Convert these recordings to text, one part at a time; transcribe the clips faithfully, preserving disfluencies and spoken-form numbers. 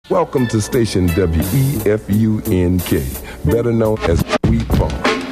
Welcome to station W E F U N K, better known as We Funk.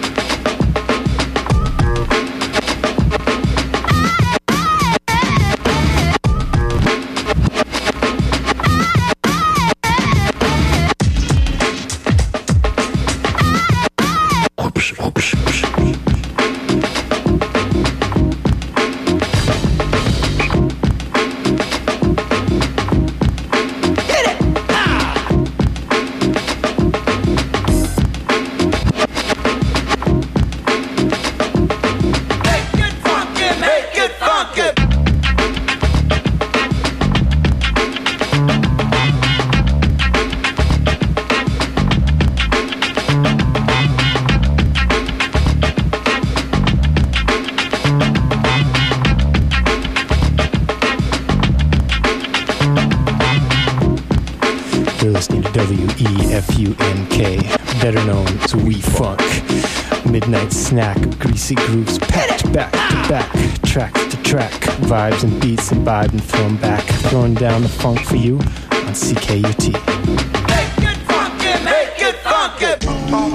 W E F U N K, better known as We Funk. Midnight snack of greasy grooves packed back to back, track to track, vibes and beats imbibed and thrown back, throwing down the funk for you on C K U T. Make it funky, make it funky.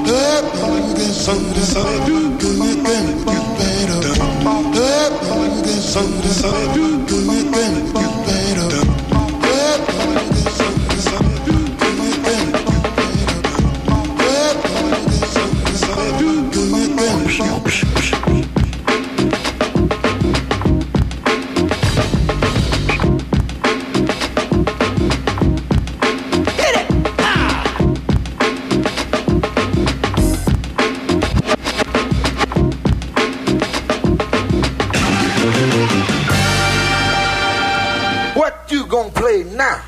What you gonna play now?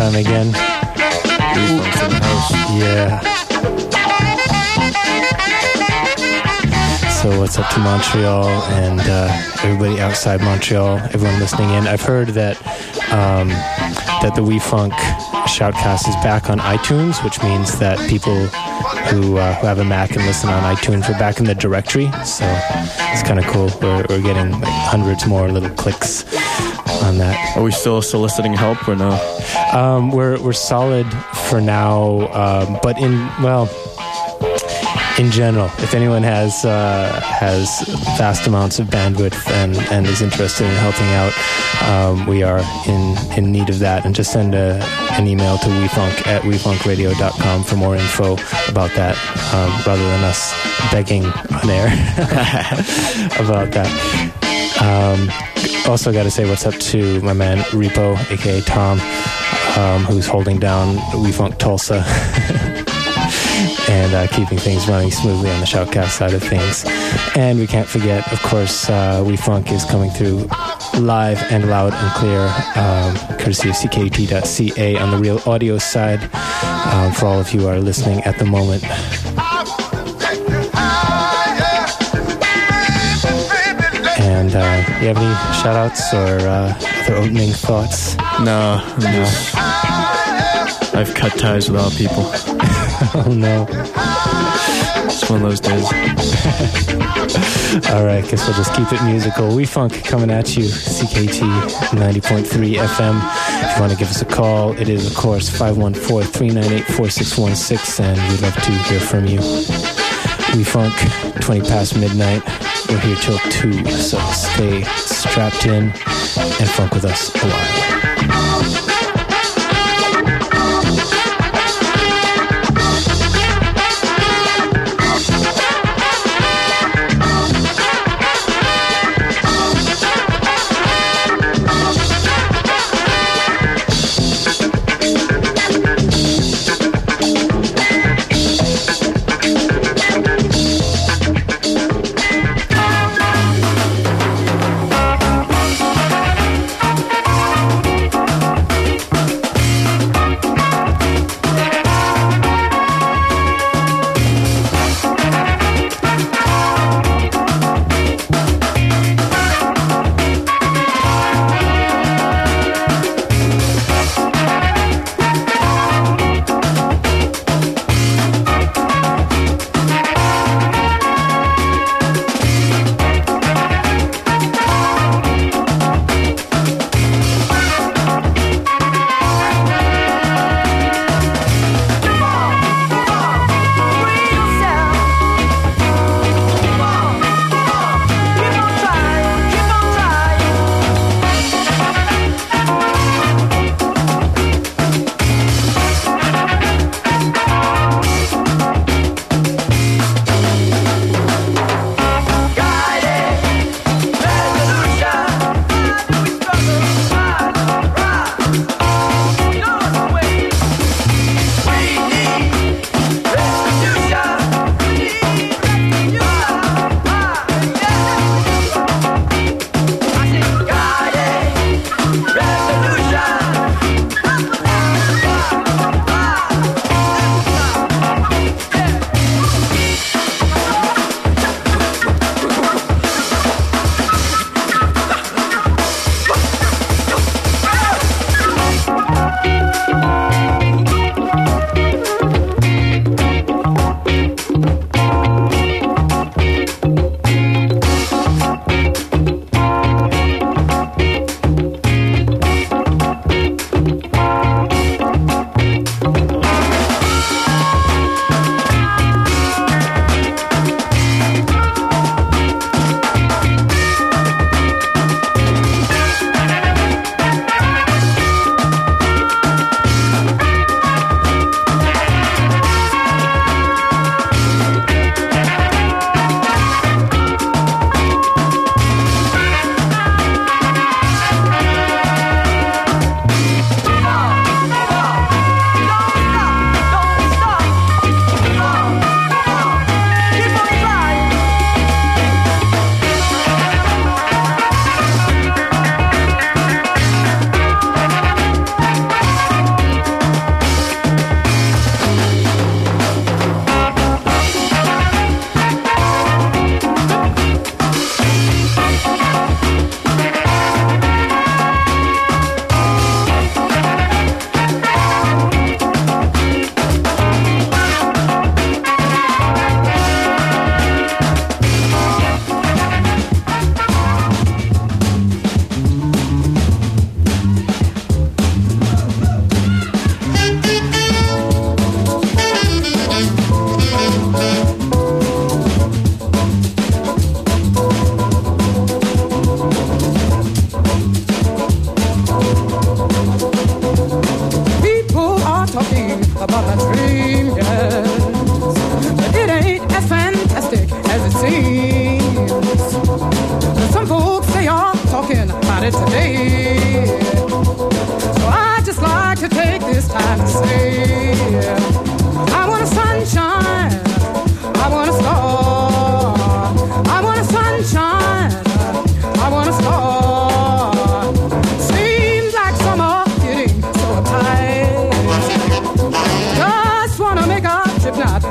time again. We-Funk's in the house. Yeah. So what's up to Montreal and uh, everybody outside Montreal, everyone listening in. I've heard that um, that the We-Funk Shoutcast is back on iTunes, which means that people who uh, who have a Mac and listen on iTunes are back in the directory. So it's kind of cool. We're, we're getting like hundreds more little clicks on that. Are we still soliciting help or no? Um, we're we're solid for now, um, but in well. In general, if anyone has uh, has vast amounts of bandwidth and, and is interested in helping out, um, we are in, in need of that. And just send a, an email to wefunk at wefunk radio dot com for more info about that, um, rather than us begging on air about that. Um, also got to say what's up to my man Repo, aka Tom, um, who's holding down We-Funk Tulsa. And uh, keeping things running smoothly on the Shoutcast side of things. And we can't forget, of course, uh, We-Funk is coming through live and loud and clear, um, courtesy of C K T dot C A on the Real Audio side, um, for all of you who are listening at the moment. And uh, you have any shout-outs or uh, other opening thoughts? No, I'm just, I've cut ties with all people. Oh no. It's one of those days. Alright, guess we'll just keep it musical. We-Funk coming at you, C K T ninety point three F M. If you want to give us a call, it is, of course, five one four, three nine eight, four six one six, and we'd love to hear from you. We-Funk, twenty past midnight. We're here till two, so stay strapped in and funk with us a while.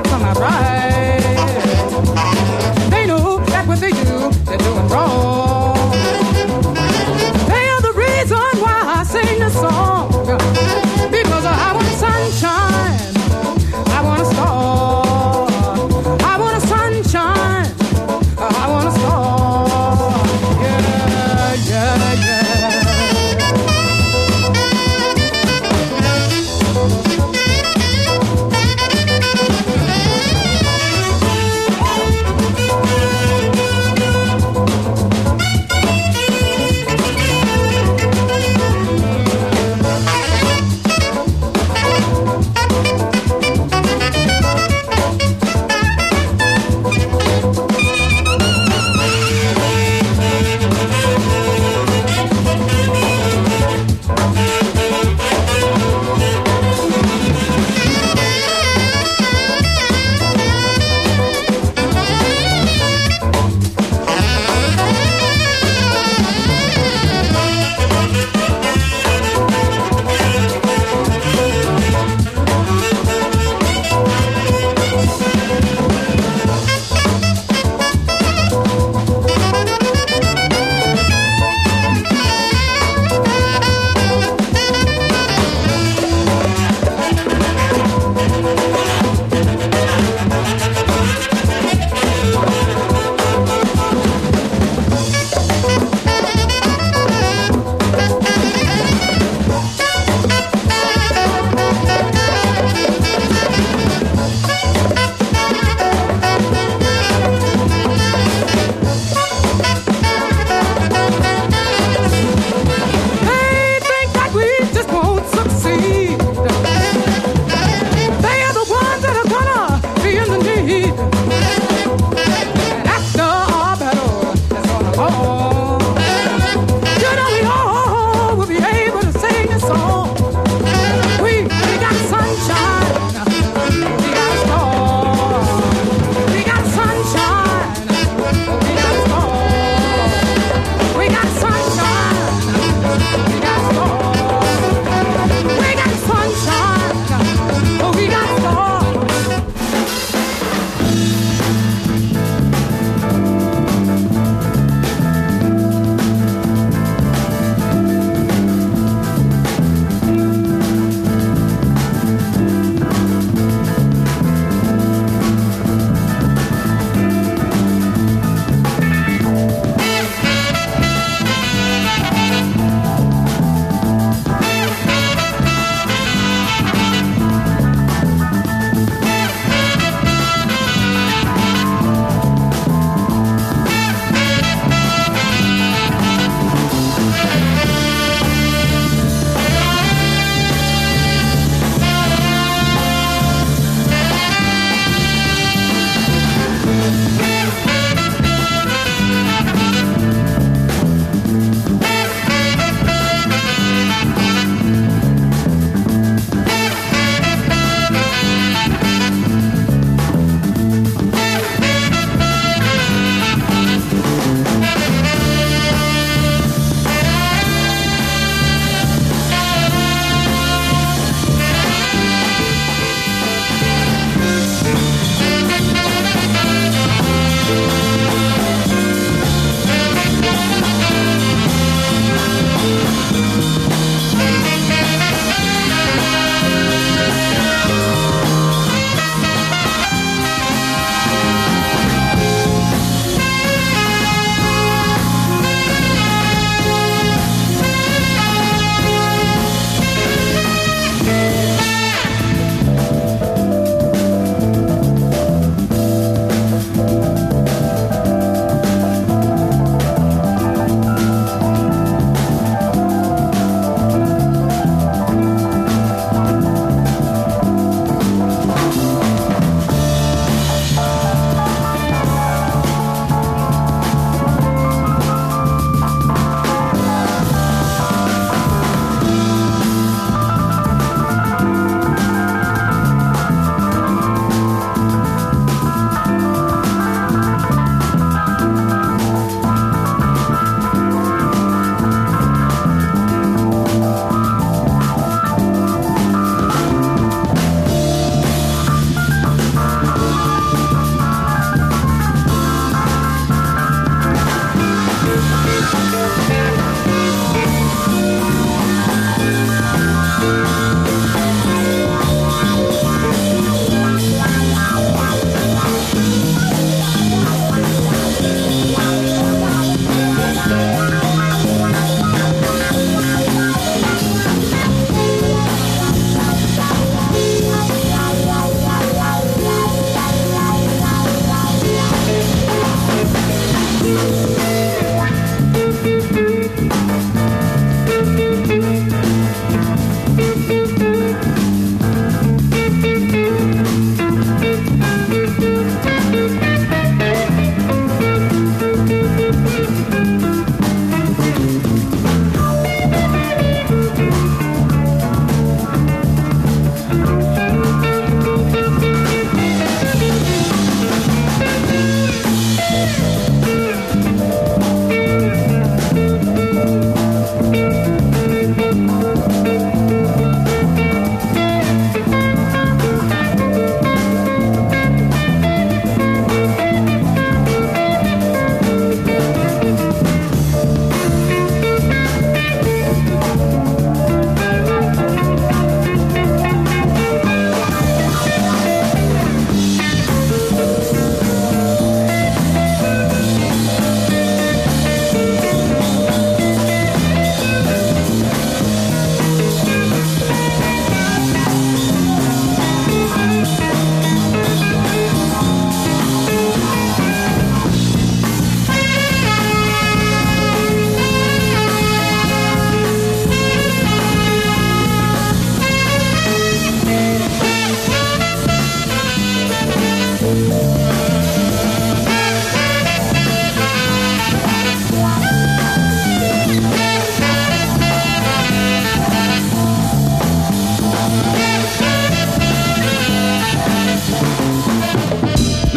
some not right. They know that what they do, they're doing wrong. They are the reason why I sing this song. Because I want sunshine, I want a star, I want a sunshine, I want a star. Yeah, yeah, yeah.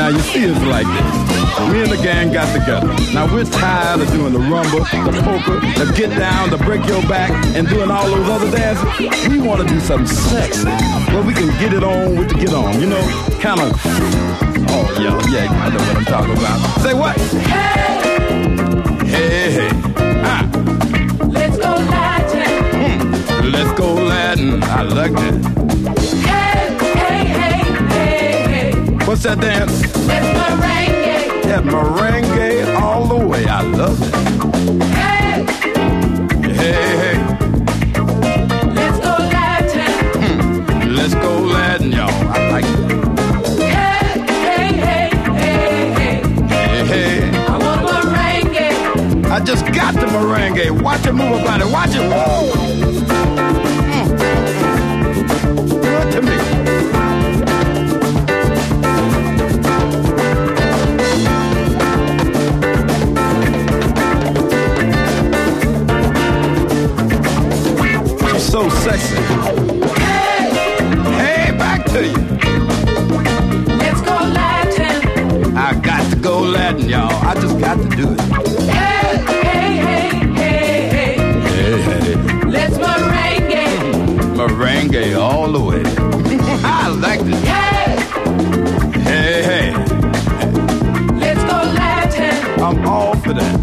Now you see it's like this. Me and the gang got together. Now we're tired of doing the rumba, the polka, the get down, the break your back, and doing all those other dances. We want to do something sexy where we can get it on with the get on, you know, kind of. Oh yeah, yeah, I know what I'm talking about. Say what? Hey, Hey, hey, ah, let's go Latin. hmm. Let's go Latin. I like that. Hey, hey, hey, hey, hey. What's that dance? Let's merengue. That merengue all the way. I love it. Hey, Hey, hey, let's go Latin. let's go Latin, y'all. I like it. Hey, hey, hey, hey, hey. Hey, hey. I want merengue. I just got the merengue. Watch it move about it. Watch it move. Mm. Good to me. You're so sexy. Hey, Hey, back to you. let's go Latin. I got to go Latin, y'all. I just got to do it. Hey, hey, hey, hey, hey. Hey, hey. Let's merengue. Merengue all the way. I like it. Hey, Hey, hey. let's go Latin. I'm all for that.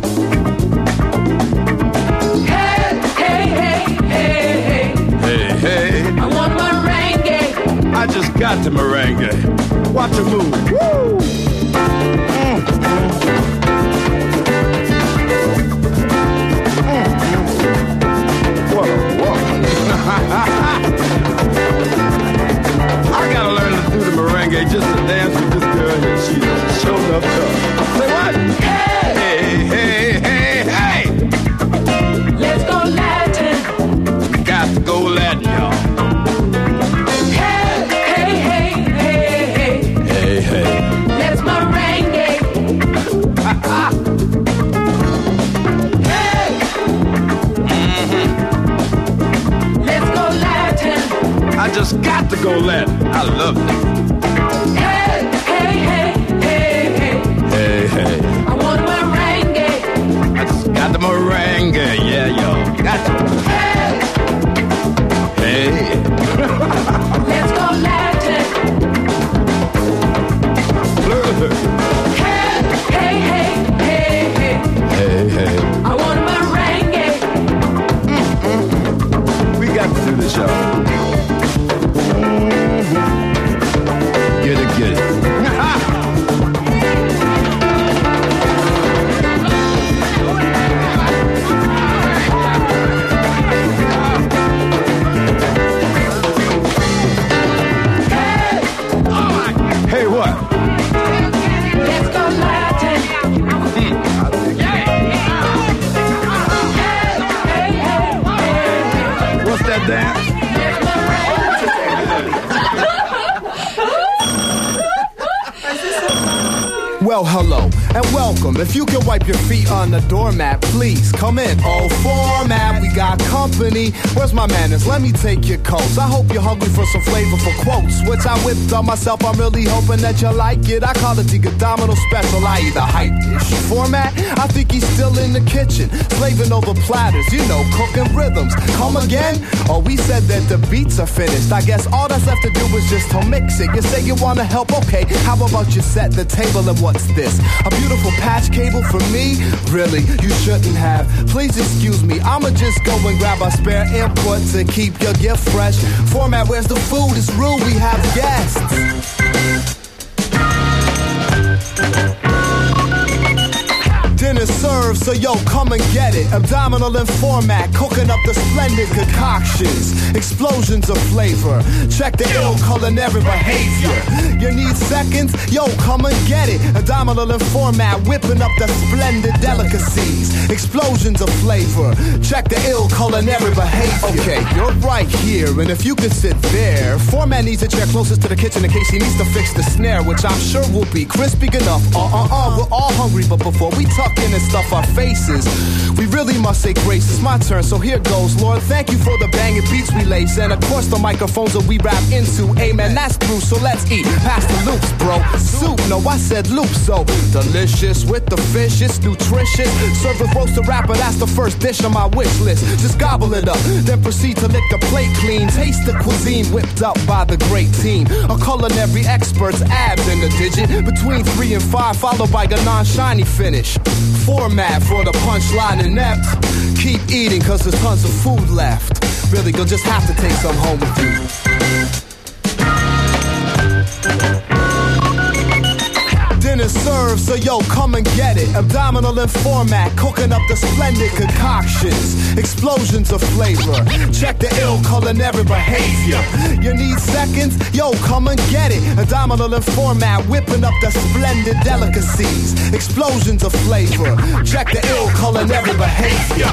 Hey, hey, hey, hey, hey. Hey, hey. I want merengue. I just got the merengue. Watch it move. Woo! Mm. Mm. What a woman. I gotta learn to do the merengue just to dance with this girl here. She's showing up tough. Say what? Hey, Hey, hey, hey, hey. let's go Latin. Got to go Latin, y'all. Hey, hey, hey, hey, hey. Hey, hey. Let's merengue. Hey, let's go Latin. I just got to go Latin. I love it. Hey, hey, hey, hey, hey. Hey, hey. I want merengue. I just got the merengue. Yeah, yo. Got to. Hey, Hey. let's go Latin. Hey, hey, hey, hey, hey. Hey, hey. I want merengue. We got to do this, y'all. Get it, get it. Hey, what? Let's go Latin. Hey, hey, hey, hey, hey. What's that dance? Well, hello and welcome. If you can wipe your feet on the doormat, please come in. Oh, format, we got company. Where's my manners? Let me take your coats. I hope you're hungry for some flavorful quotes, which I whipped on myself. I'm really hoping that you like it. I call it the Domino Special. I either hype dish. Format, I think he's still in the kitchen, slaving over platters, you know, cooking rhythms. Come again? Oh, we said that the beats are finished. I guess all that's left to do is just to mix it. You say you want to help? Okay, how about you set the table and what's this? A beautiful patch cable for me? Really? You shouldn't have. Please excuse me. I'ma just go and grab a spare input to keep your gift fresh. Format, where's the food? It's rude. We have guests. Dinner served, so yo, come and get it. Abdominal and format, cooking up the splendid concoctions. Explosions of flavor. Check the ill culinary behavior. You need seconds? Yo, come and get it. Abdominal and format, whipping up the splendid delicacies. Explosions of flavor. Check the ill culinary behavior. Okay, you're right here, and if you could sit there. Format needs a chair closest to the kitchen in case he needs to fix the snare, which I'm sure will be crispy enough. Uh-uh-uh, we're all hungry, but before we tuck in and stuff our faces, we really must say grace. It's my turn, so here goes. Lord, thank you for the banging beats we lace, and of course the microphones that we rap into. Amen, that's through, so let's eat. pass the loops, bro. Soup, no, I said loop, so delicious with the fish, it's nutritious. Serve with roasted rapper, that's the first dish on my wish list. Just gobble it up, then proceed to lick the plate clean. Taste the cuisine whipped up by the great team. A culinary expert's abs in the digit. Between three and five, followed by a non-shiny finish. Format for the punchline inept. Keep eating, cause there's tons of food left. Really, you'll just have to take some home with you. Dinner served, so yo, come and get it. Abdominal in format, cooking up the splendid concoctions. Explosions of flavor. Check the ill culinary behavior. You need seconds? Yo, come and get it. Abdominal in format, whipping up the splendid delicacies. Explosions of flavor. Check the ill culinary behavior.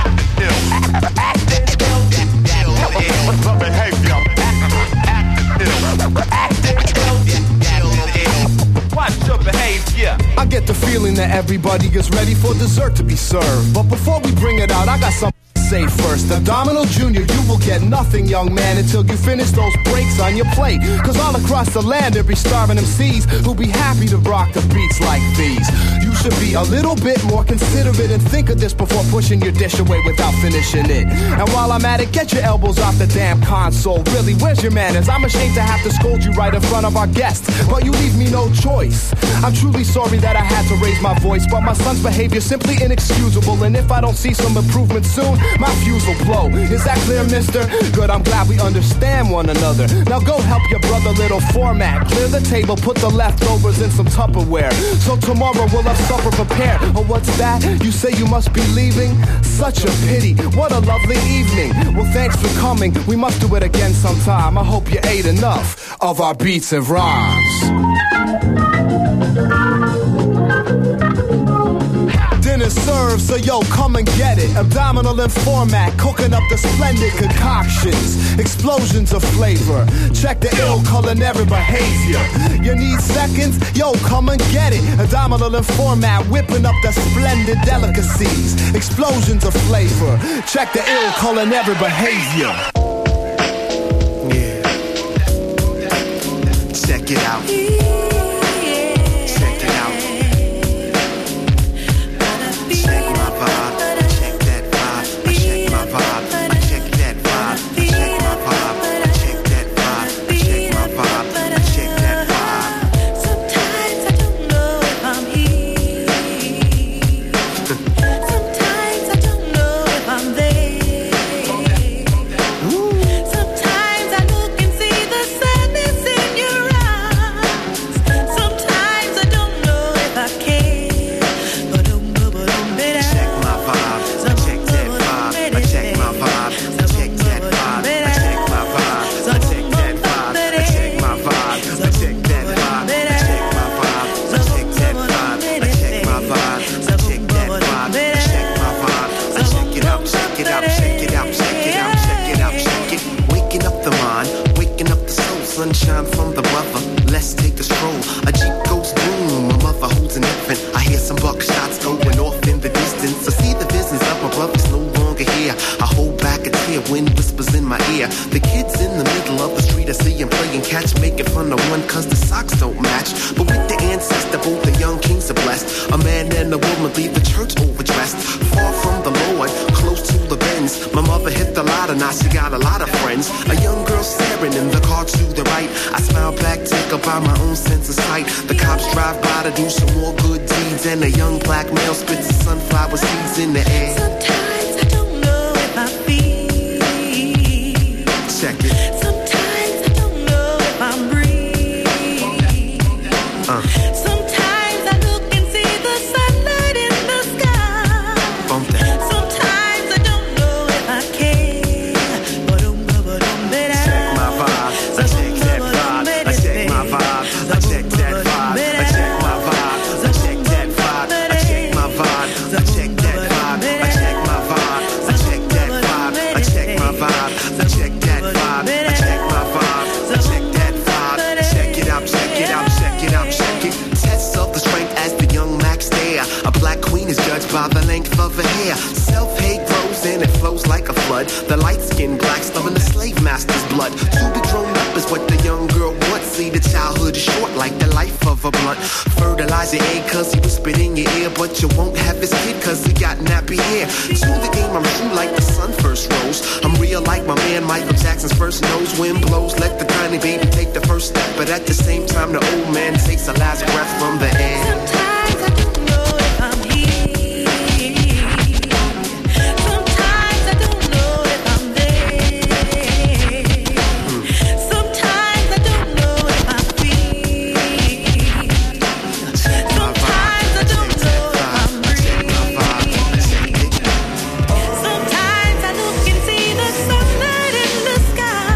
Watch your behavior. I get the feeling that everybody is ready for dessert to be served. But before we bring it out, I got something to say first. Abdominal Junior, you will get nothing, young man, until you finish those breaks on your plate. Cause all across the land there be starving M Cs who'll be happy to rock the beats like these. You should be a little bit more considerate and think of this before pushing your dish away without finishing it. And while I'm at it, get your elbows off the damn console. Really, where's your manners? I'm ashamed to have to scold you right in front of our guests, but you leave me no choice. I'm truly sorry that I had to raise my voice, but my son's behavior simply inexcusable. And if I don't see some improvement soon, my fuse will blow. Is that clear, mister? Good, I'm glad we understand one another. Now go help your brother, little format. Clear the table, put the leftovers in some Tupperware. So tomorrow we'll have supper prepared. Oh, what's that? You say you must be leaving? Such a pity. What a lovely evening. Well, thanks for coming. We must do it again sometime. I hope you ate enough of our beats and rhymes. Dinner served, so yo, come and get it. Abdominal in format, cooking up the splendid concoctions. Explosions of flavor. Check the ill culinary behavior. You need seconds? Yo, come and get it. Abdominal in format, whipping up the splendid delicacies. Explosions of flavor. Check the ill culinary behavior. Yeah. Check it out. Sunshine from the brother, let's take a stroll. A Jeep goes boom, my mother holds an infant. I hear some buckshots going off in the distance. I see the visions of my brother's no longer here. I hold back a tear, wind whispers in my ear. The kid's in the middle of the street, I see him playing catch, making fun of one cause the socks don't match. But with the ancestor, both the young kings are blessed. A man and a woman leave the church overdressed. Far from the Lord, close to the Benz. My mother hit the lotto, now she got a lot of friends. A young girl staring in the car to the right. I smile back, take up by my own sense of sight. The cops drive by to do some more good deeds, and a young black male spits the sunflower seeds in the air. Sometimes I don't know if I feel. Check it. Sometimes I don't know if I'm breathing. Uh. Sometimes I look and see the sunlight in the sky. Bump that. Sometimes I don't know if I care. Check my vibe. I check that vibe. I check my vibe. I check that vibe. I check my vibe. I check that vibe. I check my vibe. I check that vibe. I check my vibe. I check that vibe. I check my vibe. I check that vibe. I check my vibe. I check that vibe. Check it out, check it out, check it out, check it. Tests of the strength as the young Max stare. A black queen is judged by the length of her hair. Self-hate grows and it flows like a flood. The light-skinned blacks loving the slave master's blood. To be grown up is what the young girl wants. Honestly, the childhood is short like the life of a blunt. Fertilize your egg cause he will spit in your ear, but you won't have his kid cause he got nappy hair. To the game, I'm true like the sun first rose. I'm real like my man Michael Jackson's first nose. Wind blows, let the tiny baby take the first step, but at the same time the old man takes a last breath from the air. Sometimes I don't know if I'm here. Sometimes I don't know if I'm there. Sometimes I don't know if I'm free. Sometimes I don't know if I'm breathing. Sometimes I look and see the sunlight in the sky.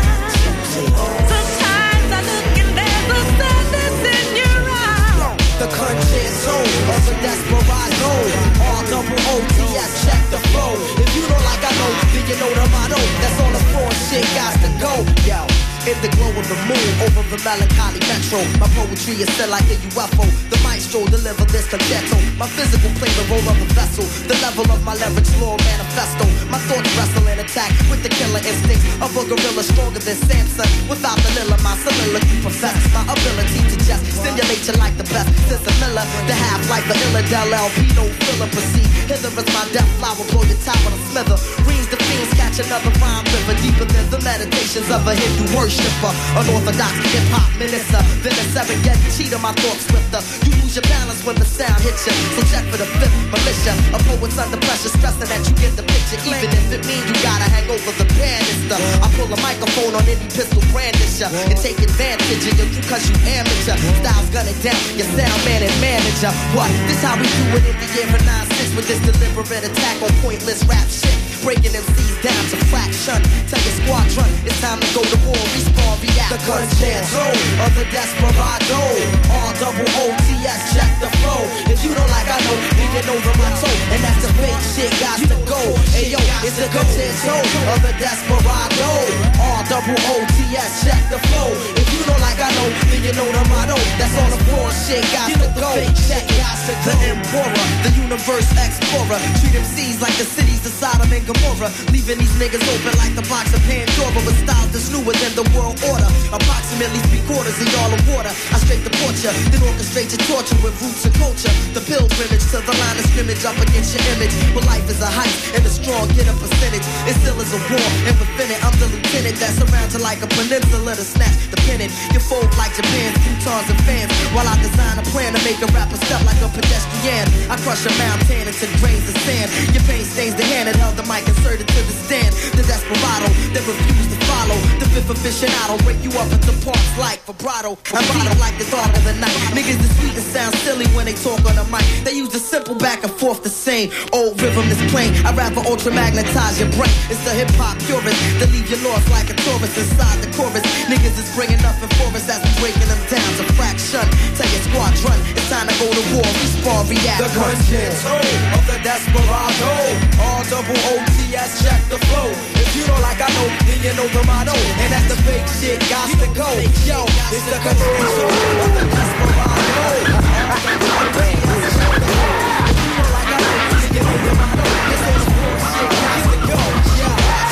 Sometimes I look and there's a sadness in your eyes. The concerto of a desperado. R double O T S, check the flow. If you don't like I know, then you know the motto. That's all the floor shit got to go. Yo, in the glow of the moon, over the melancholy metro. My poetry is still like a U F O. The maestro deliver this concerto. My physical play the role of a vessel. The level of my leverage law manifesto. My thoughts wrestle and attack with the killer instincts of a gorilla stronger than Samson. Without vanilla, my soliloquy profess my ability to just stimulate you like the best. Since a Miller, the half-life of Illidel L P, no filler proceed. Hither is my death flower, blow your tower to slither. Reams the fiends, catch another rhyme river deeper than the meditations of a Hindu worshipper. Unorthodox hip-hop minister, then a Serengeti cheetah, my thoughts swifter. You lose your balance when the sound hits you, so check for the fifth militia. A poet's under pressure, stressing that you get the picture, even if it means you gotta hang over the banister. I pull a microphone on any pistol brandisher and take advantage of you cause you amateur. Styles gun it down, your sound man and manager. What? This how we do it in the year of nine six with this deliberate attack on pointless rap shit. Breaking M Cs down to fraction. Tell your squadron, it's time to go to war. Respawn, react. The concerto of the desperado. R double O T S, check the flow. If you don't like I know, then you know the motto. And that's the fake shit, got to go. Hey yo, it's the concerto of the desperado. R double O T S, check the flow. If you don't like I know, then you know the motto. That's all the floor shit, got to go. Check the Emperor, the universe explorer. Treat M Cs like the cities of Sodom and Gomorrah, leaving these niggas open like the box of Pandora with styles that's newer than the world order. Approximately three quarters of y'all of water. I straight the portrait, then orchestrate your torture with roots and culture. The pilgrimage to the line of scrimmage up against your image. But life is a heist and the strong get a percentage. It still is a war, and within it, I'm the lieutenant that surrounds you like a peninsula to snatch the pennant. You fold like Japan's futons and fans, while I design a plan to make a rapper step like a pedestrian. I crush a mountain into grains of sand. Your pain stains the hand that held the mic inserted to the stand. The desperado that refused to follow. The fifth aficionado break you up into parts like vibrato. I'm vital like the dark of the night. Niggas is sweet and sound silly when they talk on the mic. They use the simple back and forth the same old rhythm is plain. I rather ultra magnetize your brain. It's the hip hop purist that leave you lost like a tourist inside the chorus. Niggas is bringing up in forest as we breaking them down to fraction. Tell your squadron it's time to go to war. Respawn, react. The concerto of the desperado. R double O T S, check the flow. If you don't like I know, then you know the motto. And that's the fake shit, got to go. Yo, it's the concerto of the desperado. R double O T S, check the flow. If you don't like I know, then you know the motto. It's the fake shit, got to go. Yo,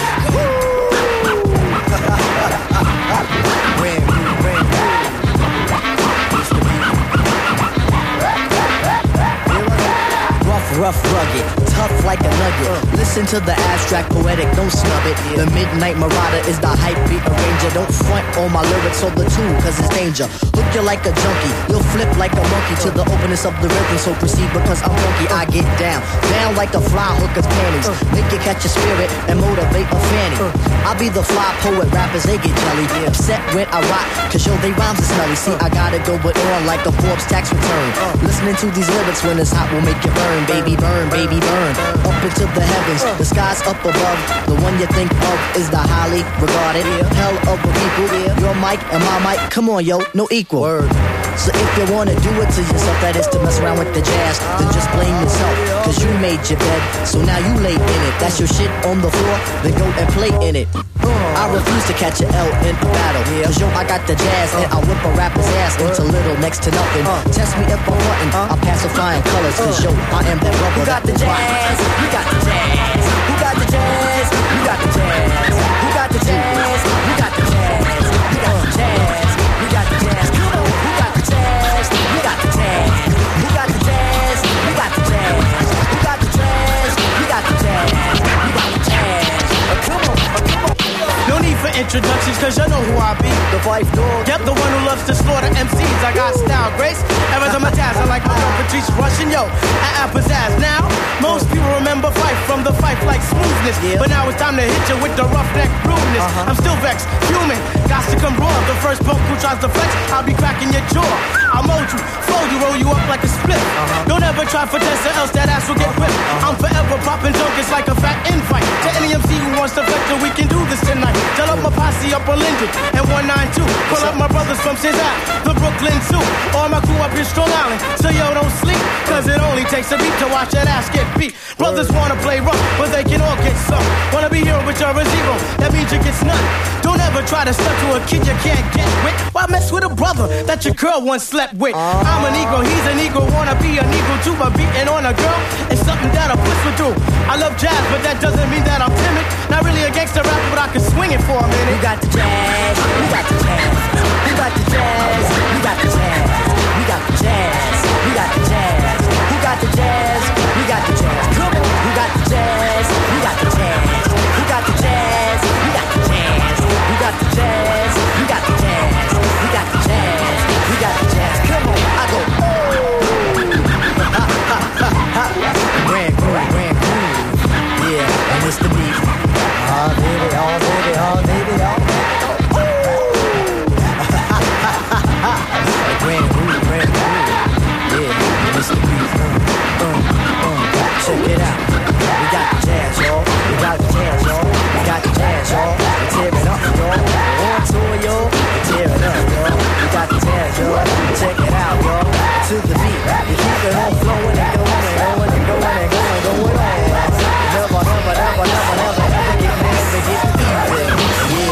brand new, brand new. Rough, rugged, tough like a nugget. Listen to the abstract, poetic, don't snub it. The Midnight Marauder is the hype beat arranger. Don't front on my lyrics or the tune, cause it's danger. Hook you like a junkie, you'll flip like a monkey to the openness of the rhythm. So proceed because I'm funky, I get down, down like a fly hooker's panties. Make you catch a spirit and motivate a fanny. I'll be the fly poet, rappers they get jelly. Upset when I rock, cause yo, they rhymes are smelly. See, I got it going on like a Forbes tax return. Listening to these lyrics when it's hot will make you burn, baby. Baby burn, baby burn, up into the heavens, the skies up above. The one you think of is the highly regarded hell of a people. Your mic and my mic, come on yo, no equal. Word. So if you wanna do it to yourself, that is to mess around with the jazz, then just blame yourself, cause you made your bed, so now you lay in it. That's your shit on the floor, then go and play in it. I refuse to catch an L in a battle, cause yo, I got the jazz, and I'll whip a rapper's ass into little next to nothing. Test me if I'm wanting, I'll pacify in colors, cause yo, I am that rubber. Who got the jazz? You got the jazz. Who got the jazz? You got the jazz. Who got the jazz? You got the jazz. You got the jazz. You got the jazz. introductions, cause you know who I be. The wife dog. Yep, the one who loves to slaughter M Cs. I got style, grace, and razzmatazz. I like my own Patrice Russian, yo, and Appazaz. Now, most people remember Fife from the fight like smoothness. Yeah. But now it's time to hit you with the roughneck rudeness. Uh-huh. I'm still vexed, human, got to come raw. The first punk who tries to flex, I'll be cracking your jaw. I'll mold you, fold you, roll you up like a split. Uh-huh. Don't ever try for test or else that ass will get whipped. Uh-huh. I'm forever popping junk, it's like a fat invite. To any M C who wants to flex, we can do this tonight. Tell up my posse up on Linden and one nine two. Pull up my brothers from Cesar, the Brooklyn Zoo. All my crew up here Strong Island, so yo don't sleep. Cause it only takes a beat to watch that ass get beat. Brothers wanna play rough, but they can all get some. Wanna be hero, but you're a zero, that means you get none. Don't ever try to step to a kid you can't get with. Why mess with a brother that your girl once slept with? I'm a Negro, he's a Negro, wanna be a Negro too. But beating on a girl is something that a puss would do. I love jazz, but that doesn't mean that I'm timid. Not really a gangster rapper, but I can swing it for a minute. We got the jazz, we got the jazz, we got the jazz, we got the jazz, we got the jazz, we got the jazz, who got the jazz, we got the jazz, come on, who got the jazz, we got the jazz, who got the jazz, we got the jazz, who got the jazz, we got the jazz, we got the jazz, we got the jazz, come on, I go, oh, ha ha ha ha, grand groove, grand groove, yeah, and it's the beat, oh baby, oh baby, oh baby, oh baby, oh, grand groove, grand groove, yeah, and it's the beat, um, um, um, check it out, we got the jazz, y'all, we got the jazz, y'all, we got the jazz, y'all, we tear it up, y'all, one tour, y'all, we tear it up, y'all, we got the jazz, y'all, check it out, y'all, to the beat, we keep it on flowing and going and going and going and going and going on, never, never, never, never, never, ever get never get even,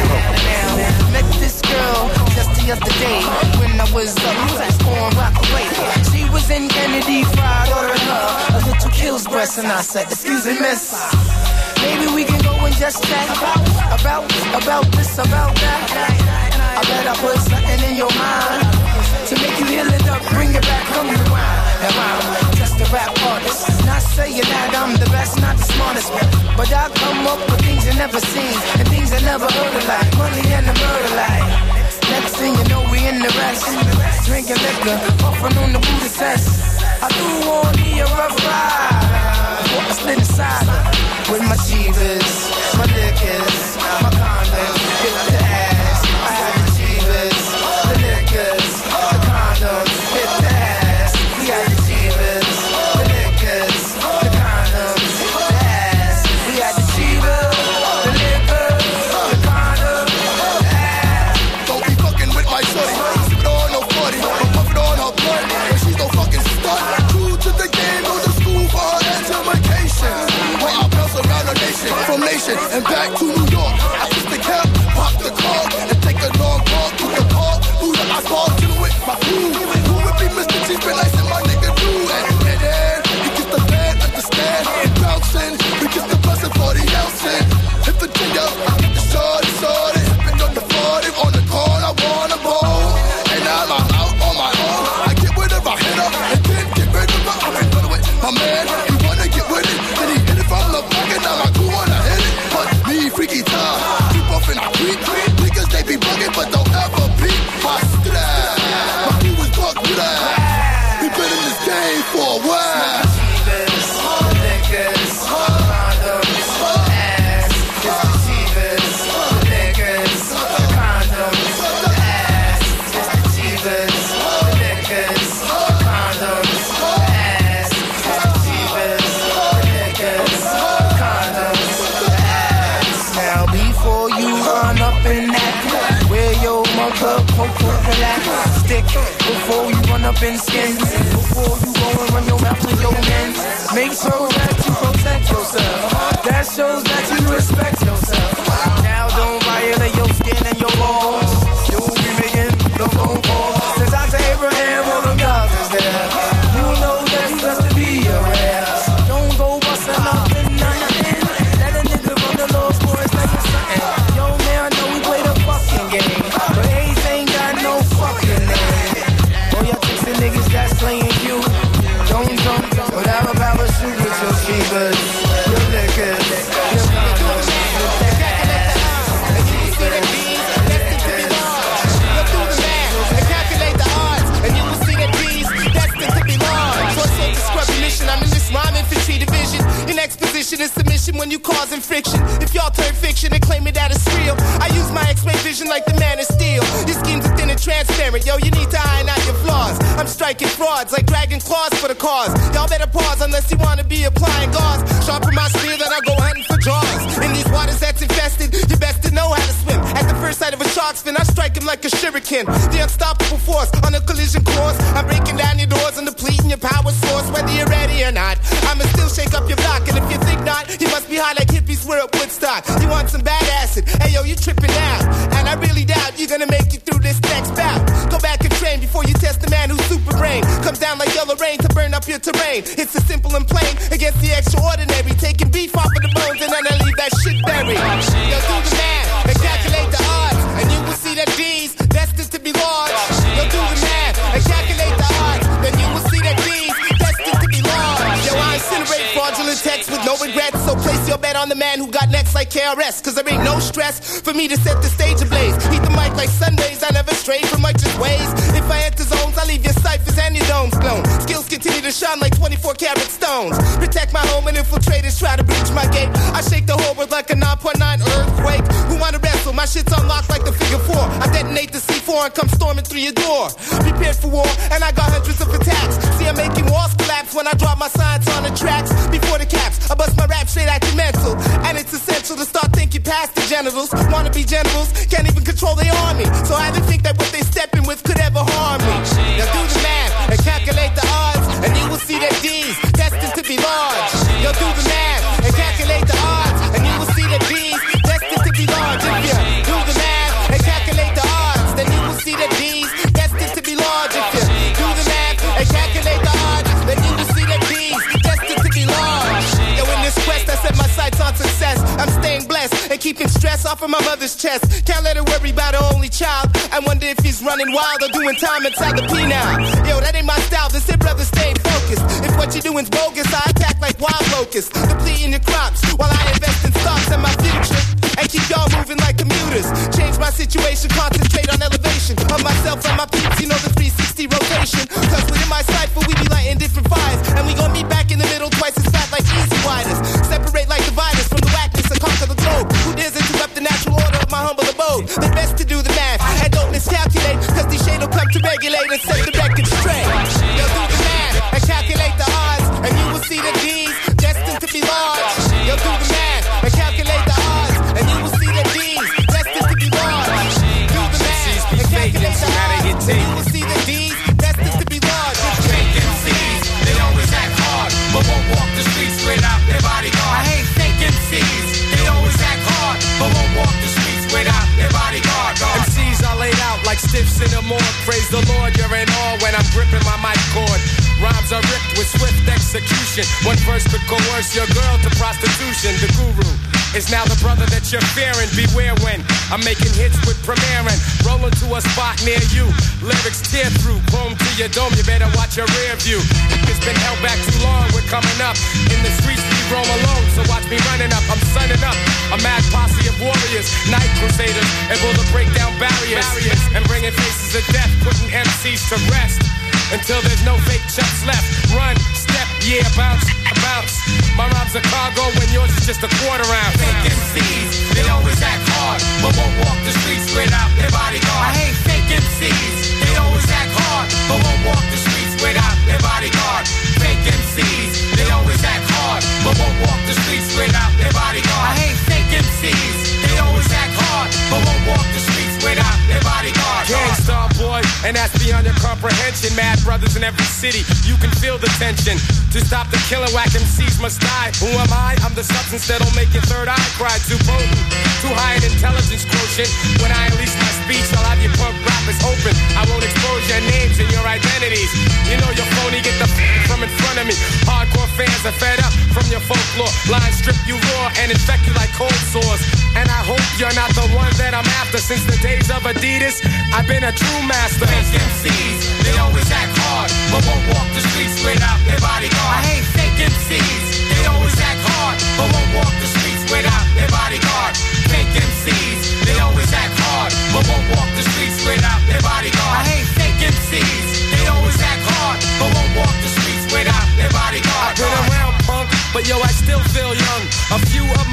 yeah. Met this girl just the other day when I was up on Rockaway. She was in Kennedy Fried, ordered her a little kills breast, and I said, excuse me, miss, maybe we can go and just chat about, about, about this, about that. I bet I put something in your mind to make you heal it up, bring it back, come rewind. And I'm just a rap artist, not saying that I'm the best, not the smartest, but I come up with things you never seen and things I never heard of, like money and the murder, like. Next thing you know, we in the rest, drinking liquor, puffing on the booty test. I do want me a rough ride, I split inside with my cheevers, my liquors, my condoms, hit the ass. I had the cheevers, the liquors, the condoms, hit the ass. We had the cheevers, the liquors, the condoms, hit the ass. We had the cheevers, the liquors, the condoms, the ass. Don't be fucking with my shorty, sip it on no forty, but puff it on her butt, and she's no fucking stud. True to the game, go to school for her education. Where I bounce around the nation, from nation and back to New York. I twist the cap, pop the car, and take a long walk through the park, through the asphalt, chillin' with my crew. Who would be Mister Cheese, been nice and my nigga do. And then, he gets the band, understand, bouncing, we get the blessing for the Nelson. In Virginia, I get the shorty, shorty, sippin' on the forty, on the corner, I wanna bowl. And now I'm out on my own, I get with her, I hit her, and then get rid of her. I've been done with my man, he wanna get with it, then he hit it from the back, and now I do wanna hit it. But me, freaky time, keep off and I creep, niggas they be bugging, but don't ever beat my strap. My crew is bugged with that. We been in this game for a while. Stick before you run up in skins, before you go and run your mouth to your men. Make sure that you protect yourself. That shows that you respect yourself. Now don't violate your skin and your balls. You'll be making the phone call. Since Doctor Abraham, all the gods is there. You know that it's best to be your ass. Don't go busting up in nothing. Let a nigga run the Lord's boys like it's something. Yo man, I know we play the fucking game, but Ace ain't got no fucking name. All your chicks and niggas that's playing you. Don't jump, whatever power shoot with your cheevers, your liquors, your condoms, your ass. attention when you causing friction. If y'all turn fiction and claim it that it's real, I use my X-ray vision like the Man of Steel. Your schemes are thin and transparent, yo, you need to iron out your flaws. I'm striking frauds like dragging claws for the cause. Y'all better pause unless you wanna be applying gauze. Sharpen my spear, then I go hunting for jaws. In these waters that's infested, you best to know how to swim. At the first sight of a shark's fin, I strike him like a shuriken. The unstoppable force on a collision course. I'm breaking down your doors and depleting your power source. Whether you're ready or not, I'ma still shake up your block. And if you think not, you must be high like hippies were at Woodstock. You want some bad acid? Hey yo, you tripping out. And I really doubt you're gonna make it through this next bout. Go back and train before you test the man who's super brain. Comes down like yellow rain to burn up your terrain. It's a simple and plain against the extraordinary. Taking beef off of the bones and then I leave that shit buried. Yo, do the math and calculate the odds, and you will see that D's destined to be large. Yo, do the math and calculate the odds, then you will see that D's destined to be large. Yo, I incinerate fraudulent texts with no regrets, so place your bet on the man who got next like K R S. Cause there ain't no stress for me to set the stage ablaze. Eat the mic like Sundays, I never stray from righteous ways. If I enter zones, I leave your ciphers and your domes blown. Skills continue to shine like twenty-four karat stones. Protect my home and infiltrators try to breach my gate. I shake the whole world like a nine point nine earthquake. Who wanna wrestle? My shit's unlocked like the figure four. I detonate the C four and come storming through your door. Prepared for war, and I got hundreds of attacks. See, I'm making walls collapse when I drop my science on the tracks. Before the caps, I bust my rap straight at your mental. And it's essential to start thinking past the genitals. Wanna be generals, can't even control their army. So I didn't think that what they stepping with could ever harm me. Now do the math and calculate the odds, and you will see that D's destined to be large. Yo, do the math and calculate the odds, and you will see that D's destined to be large. If you do the math and calculate the odds, then you will see that D's destined to be large. If you do the math and calculate the odds, then you will see that D's destined to be large. Yo, in this quest, I set my sights on success. I'm staying blessed and keeping stress off of my mother's chest. Can't let her worry about her only child. I wonder if he's running wild or doing time inside the P now. Yo, that ain't my style. This it, brother, stay focused. If what you're doing's bogus, I attack like wild locusts, depleting your crops while I invest in stocks and my future. And keep y'all moving like commuters. Change my situation, concentrate on elevation of myself and my peeps, you know the three sixty rotation. Cause within my cipher, we be lighting different fires. And we gon' meet back in the middle, twice as fat like easy widers. Separate like dividers from the whackness and conquer the globe. Who dares interrupt the natural order of my humble abode? The best to do the math and don't miscalculate, cause these shade will come to regulate and set the record straight. Yo, do the math and calculate the odds, and you will see the D's destined to be large. Yo, do the math and calculate the odds, and you will see the D's destined to be large. Do the math and calculate the odds, and you will see the D's destined to be large. Fake M Cs, they always act hard, but won't walk the streets without their bodyguard. I hate fake M Cs, they always act hard, but won't walk the streets without their bodyguard. M Cs are laid out like stiffs in the morgue. Praise the Lord, you're in awe when I'm gripping my mic cord. Rhymes are ripped with swift execution. One verse could coerce your girl to prostitution. The guru is now the brother that you're fearing. Beware when I'm making hits with premiering. Rolling to a spot near you. Lyrics tear through, chrome to your dome. You better watch your rear view. It's been held back too long. We're coming up. In the streets we roam alone, so watch me running up. I'm sunning up. A mad posse of warriors, night crusaders, able to break down barriers, barriers. And bringing faces of death, putting M Cs to rest. Until there's no fake chumps left. Run, step, yeah, bounce, bounce. My rhymes are cargo when yours is just a quarter ounce. Fake M Cs, they always act hard, but won't walk the streets without their bodyguard. I hate fake M Cs, they always act hard, but won't walk the streets without their bodyguard. Fake M Cs, they always act hard, but won't walk the streets without their bodyguard. I hate fake M Cs, they always act hard, but won't walk the streets without their bodyguard. Gangstar boy, and that's beyond your comprehension. Mad brothers in every city, you can feel the tension. To stop the killer, whack M Cs must die. Who am I? I'm the substance that'll make your third eye cry. Too potent, too high an intelligence quotient. When I unleash my speech, I'll have your punk rappers open. I won't expose your names and your identities. You know you're phony, get the f*** from in front of me. Hardcore fans are fed up from your folklore. Lines strip you raw and infect you like cold sores. And I hope you're not the one that I'm after. Since the days of Adidas, I've been a true master. Fake M Cs, they always act hard, but won't walk the streets without their bodyguard. I hate fake M Cs, they always act hard, but won't walk the streets without their bodyguard. Fake M Cs, they always act hard, but won't walk the streets without their bodyguard. I hate fake M Cs, they always act hard, but won't walk the streets without their bodyguard. I've been around, punk, but yo, I still feel young. A few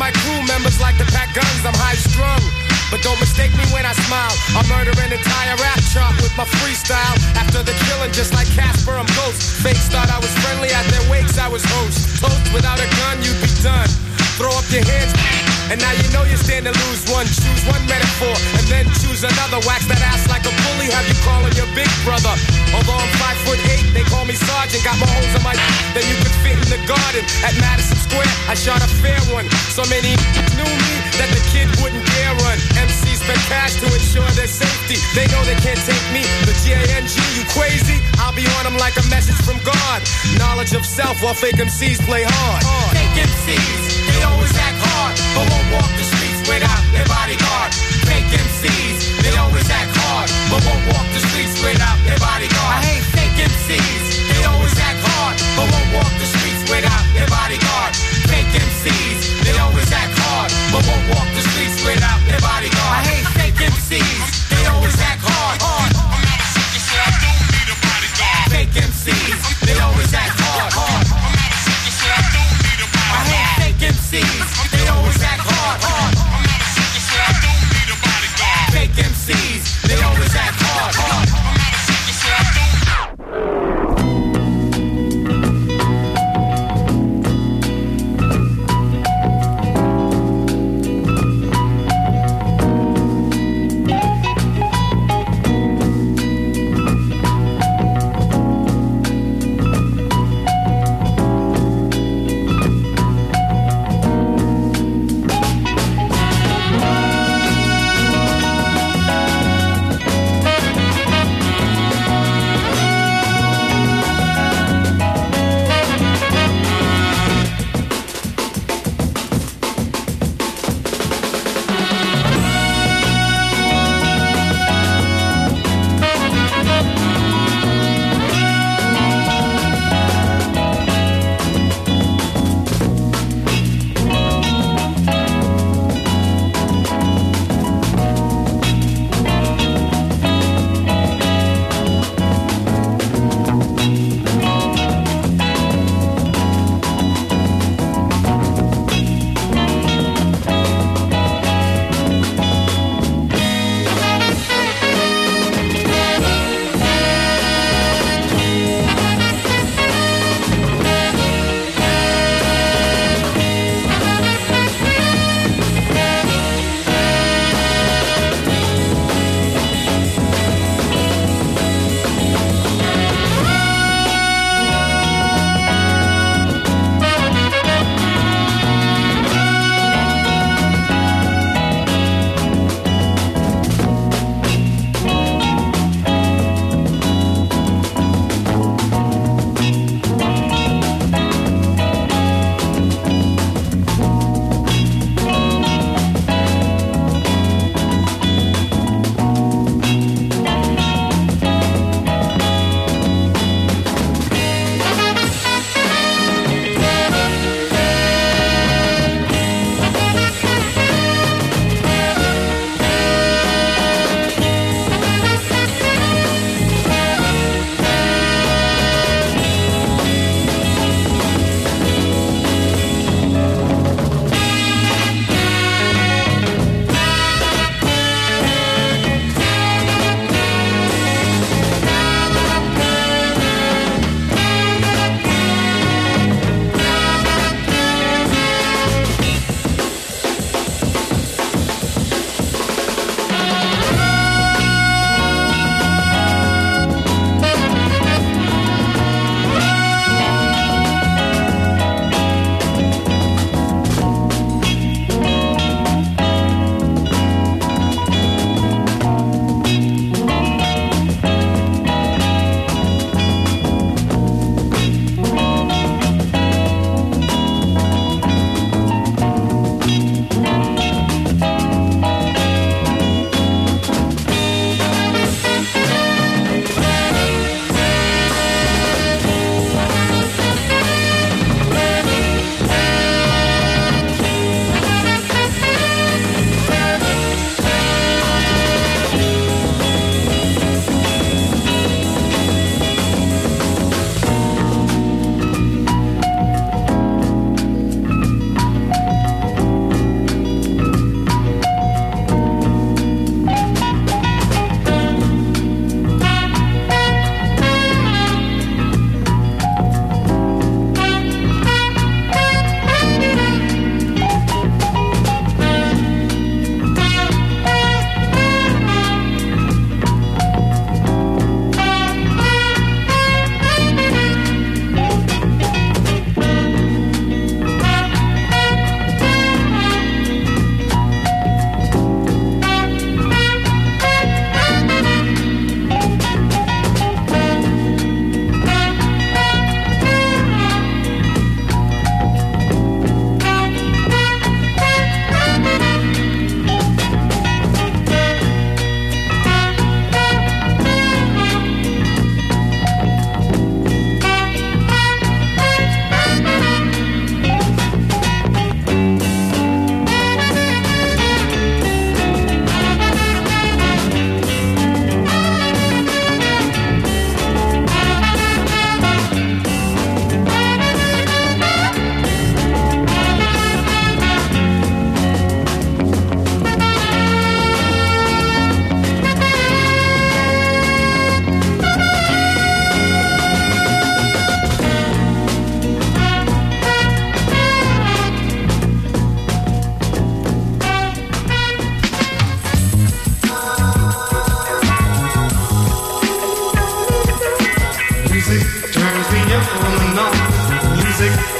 my crew members like to pack guns, I'm high strung. But don't mistake me when I smile. I'll murder an entire rap chart with my freestyle. After the killing, just like Casper, I'm ghost. Fakes thought I was friendly, at their wakes I was host. Toast without a gun, you'd be done. Throw up your hands, and now you know you stand to lose one. Choose one metaphor, and then choose another. Wax that ass like a bully, have you calling your big brother. Although I'm five foot eight, they call me sergeant. Got more holes in my than you could fit in the garden. At Madison Square, I shot a fair one. So many knew me that the kid wouldn't dare run. M Cs spend cash to ensure their safety. They know they can't take me. The G A N G, you crazy? I'll be on them like a message from God. Knowledge of self while fake M Cs play hard. hard. Fake M Cs, they always act hard, but won't walk the streets without their bodyguard. Fake M Cs, they always act hard, but won't walk the streets without their bodyguard. I hate fake M Cs, they always act hard, but won't walk the streets without their bodyguard. Fake M Cs, they always act hard, but won't walk the streets without their bodyguard. I hate fake M Cs, they always act hard. hard. I'm not a sucker, so I don't need a bodyguard. Fake M Cs, they always act hard. hard. I'm not a sucker, so I don't need a bodyguard. I hate fake M Cs, they always act hard. hard. I'm not a sucker, so I don't need a bodyguard. Fake M Cs, they always act hard. hard. I'm not a sucker, so I don't need a bodyguard.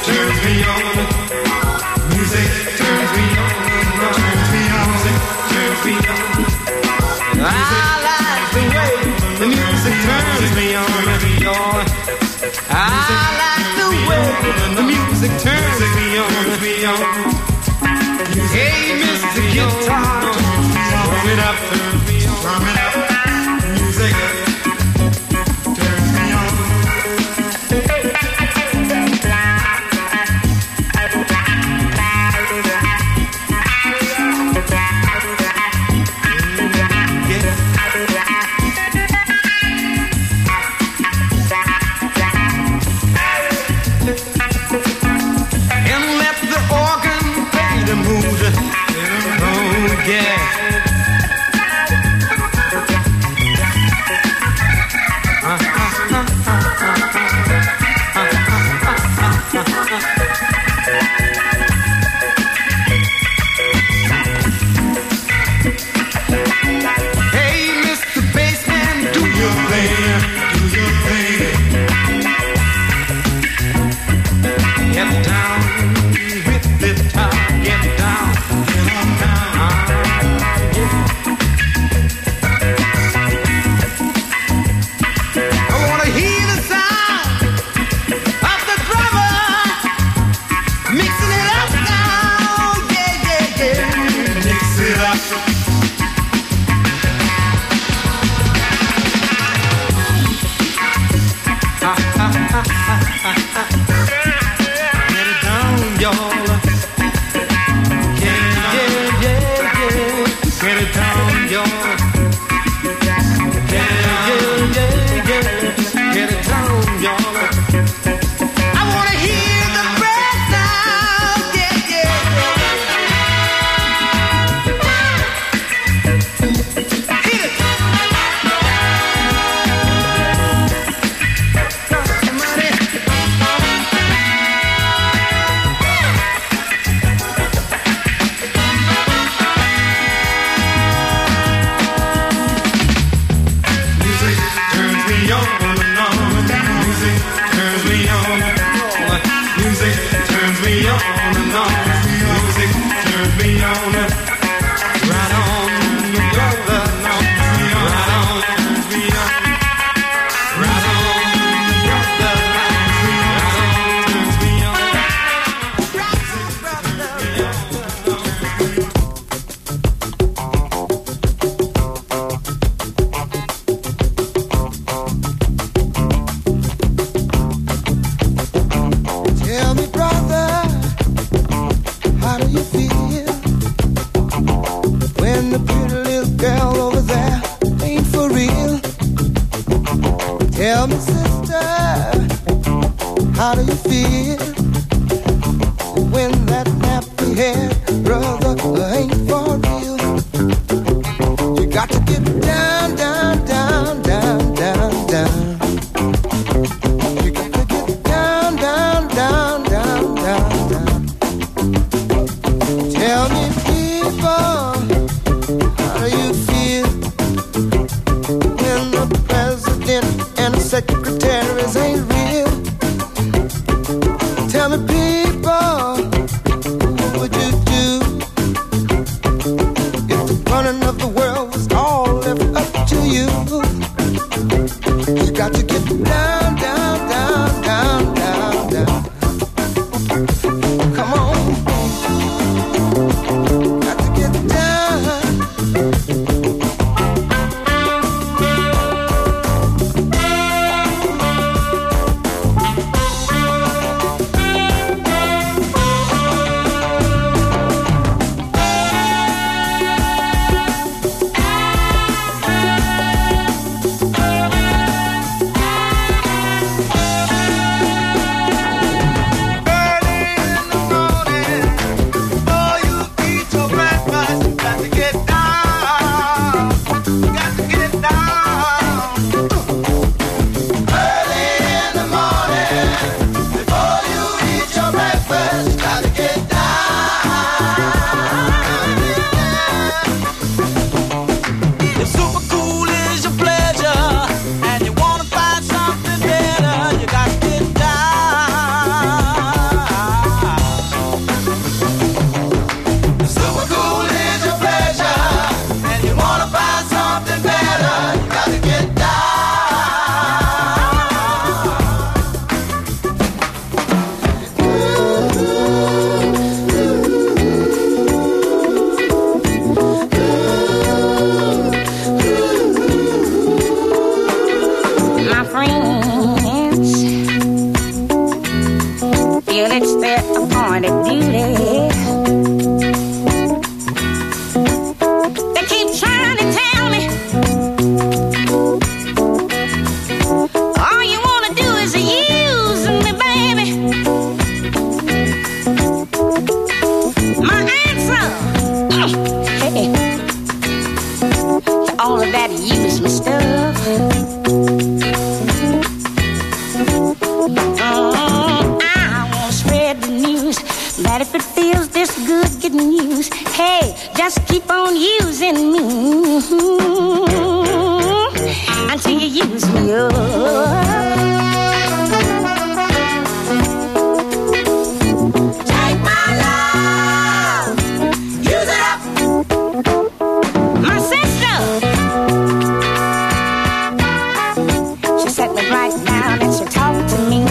turns me on. Music turns me on. Turns me on. Music turns me on. I like the way the music turns me on. I like the way the music turns me on. Hey, Mister Guitar, turn it up, turn me on. Turn it up. Music turns me on. Yeah. Hey, Mister Bassman, do your thing, do your thing. Get down with the top, get down, get on down. I wanna hear the sound of the drummer mixing it up now, yeah, yeah, yeah. Mix it up. Ha, ha, ha, ha, ha, ha. Get it down, y'all. Yeah, yeah, yeah, yeah. Get it down, y'all. Yeah, yeah, yeah, yeah. Get it down, y'all. I wanna hear the breath now. Yeah, yeah, yeah. Hit it. Somebody. Music turns me on and on. Music turns me on and on. Music turns me on and on. Music turns me on. Right on, brother, no. Right on, turns me on. Right on, brother, right on, turns me on. Tell me, brother, how do you feel when the pretty little girl over there ain't for real? Tell me, sister, how do you feel when that nappy haired brother ain't for real? You got to get down, down, down, down, down, down. You got to get down, down, down, down, down, down. Tell me, people, how do you feel when the president and the secretaries ain't real? Tell me, people, what would you do if the running of the world was all left up to you? You got to get down, down, down, down, down, down. Come on. Got to get down. friends feel it's their appointed duty. They keep trying to tell me all you wanna do is use me, baby. My answer, hey, to all of that use me stuff. That if it feels this good getting used, hey, just keep on using me until you use me up. Take my love, use it up. My sister, she sat me right down and she talked to me.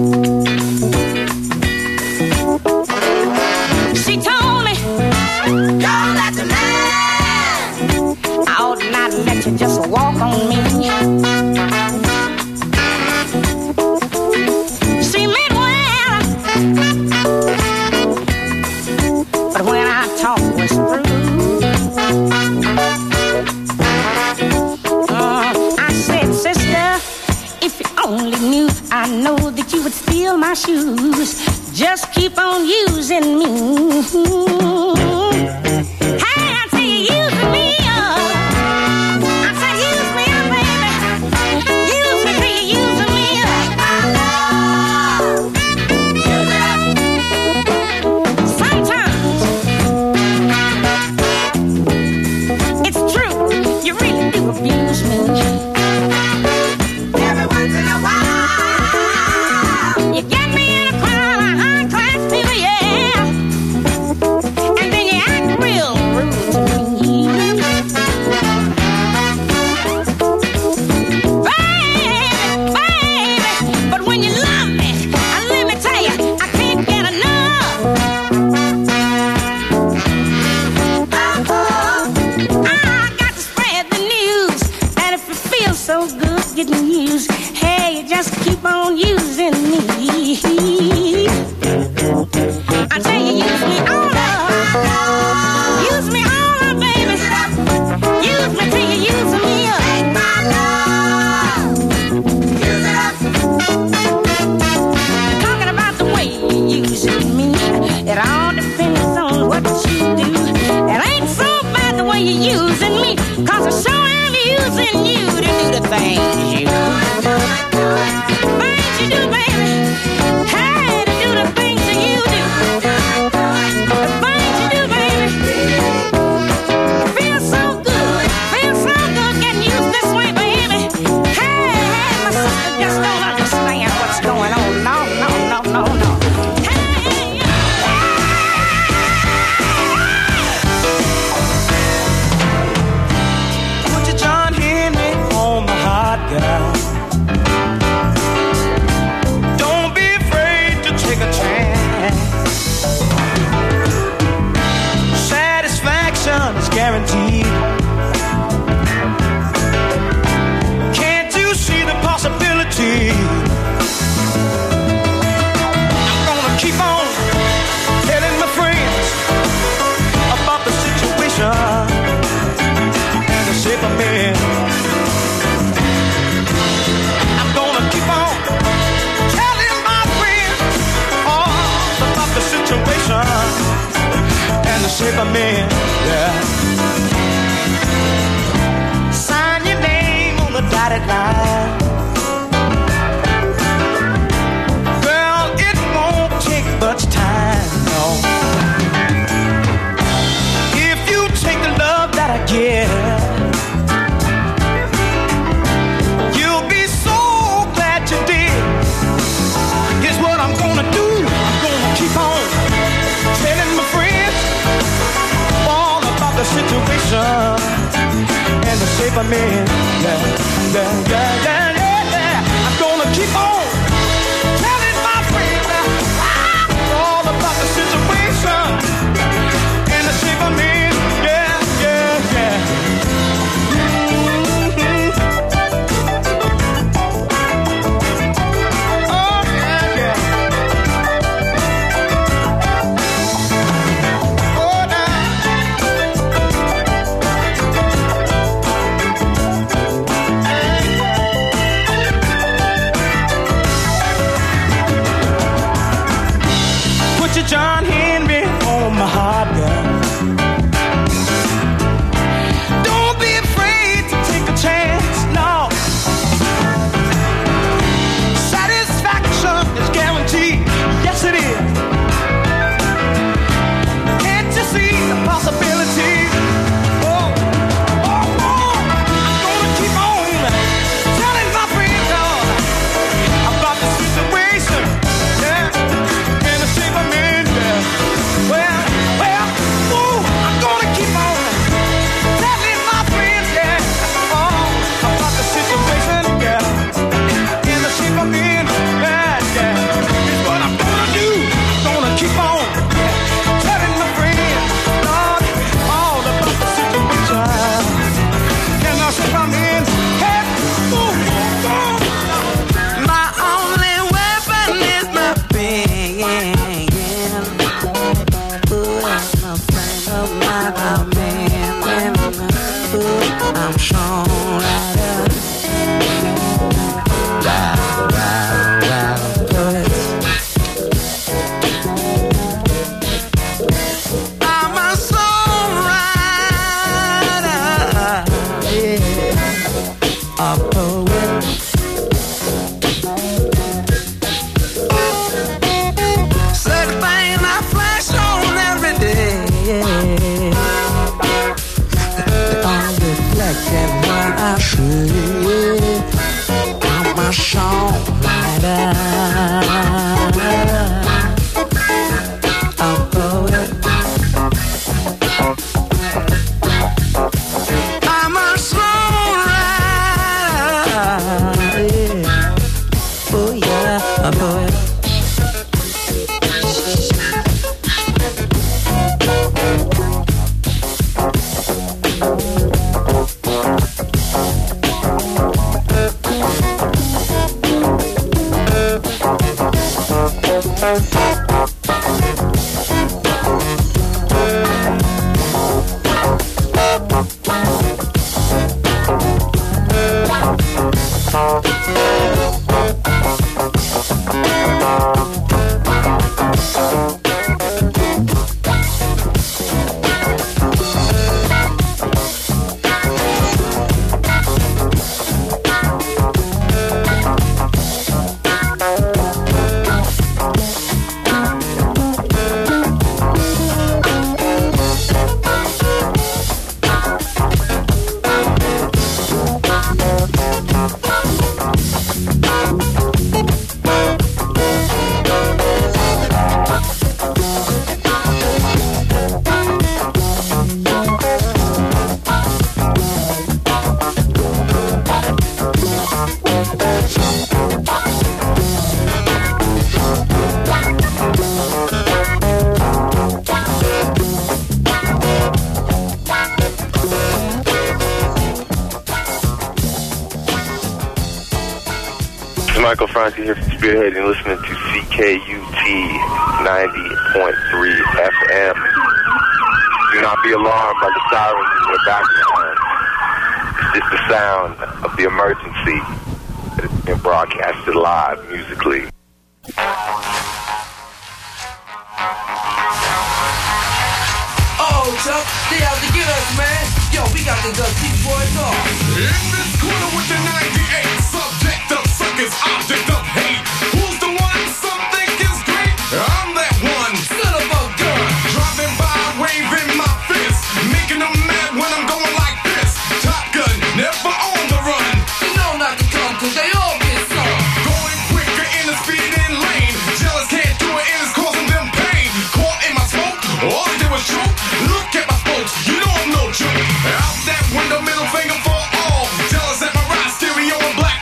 She told me, don't let the man, I ought not let you just walk on me. She meant well, but when I talk was through, uh, I said, sister, if you only knew, I know that you would steal my shoes. Just keep on using me. Hey, I tell you, use me up. I said, use me up, baby. Use me till you use me up. Use it up. Sometimes it's true, you really do abuse me. Every once in a while, you get me in a crowd of high-class people, yeah. And then you act real rude to me. Baby, baby, but when you love me, uh, let me tell you, I can't get enough. Uh-oh, I got to spread the news that if it feels so good getting used, hey, just keep on using me. I tell you, use me all up. Use me all up, baby. Use me till you use me up. Take my love. Use it up. Talking about the way you use me, it all depends on what you do. It ain't so bad the way you're using me, cause I sure am using you to do the things you do. Things you do, baby. Hey, to do the things that you do. The things you do, baby. Feels so good. Feels so good getting used this way, baby. Hey, hey, my sister just don't understand what's going on. No, no, no, no, no. Put your John Henry on the hot girl. Don't be afraid to take a chance. Satisfaction is guaranteed. Can't you see the possibility? I'm gonna keep on telling my friends about the situation and the shape I'm in. I'm gonna keep on telling my friends all about the situation and the shape I'm in. Yeah. Sign your name on the dotted line. Girl, it won't take much time, no. If you take the love that I give, you'll be so glad you did. Here's what I'm gonna do. I'm gonna keep on telling my friends all about the situation and the shape I'm in. Yeah, yeah, yeah, yeah, yeah, yeah. I'm gonna keep on telling my friends all about the situation and the shape I'm in. Yeah, yeah, yeah. Mm-hmm. song. I'm going. I'm a slow rider. Yeah. Oh yeah, I'm going. Michael Franti here from Spearhead and listening to C K U T ninety point three F M. Do not be alarmed by the sirens in the background. It's just the sound of the emergency that has been broadcasted live musically. Oh, Chuck, they out to get us, man. Yo, we got the Dusty Boys off. In this corner with the ninety-eight, subject of suckers, object of hate. Who's the one some think is great? I'm that one. Son of a gun. Driving by, waving my fist, making them mad when I'm going like this. Top Gun, never on the run. You know not to come, cause they all get some. Going quicker in the speeding lane. Jealous can't do it and it's causing them pain. Caught in my smoke, all I did was shoot. Look at my folks, you know I'm no joke. Out that window, middle finger for all. Jealous at my ride, stereo and black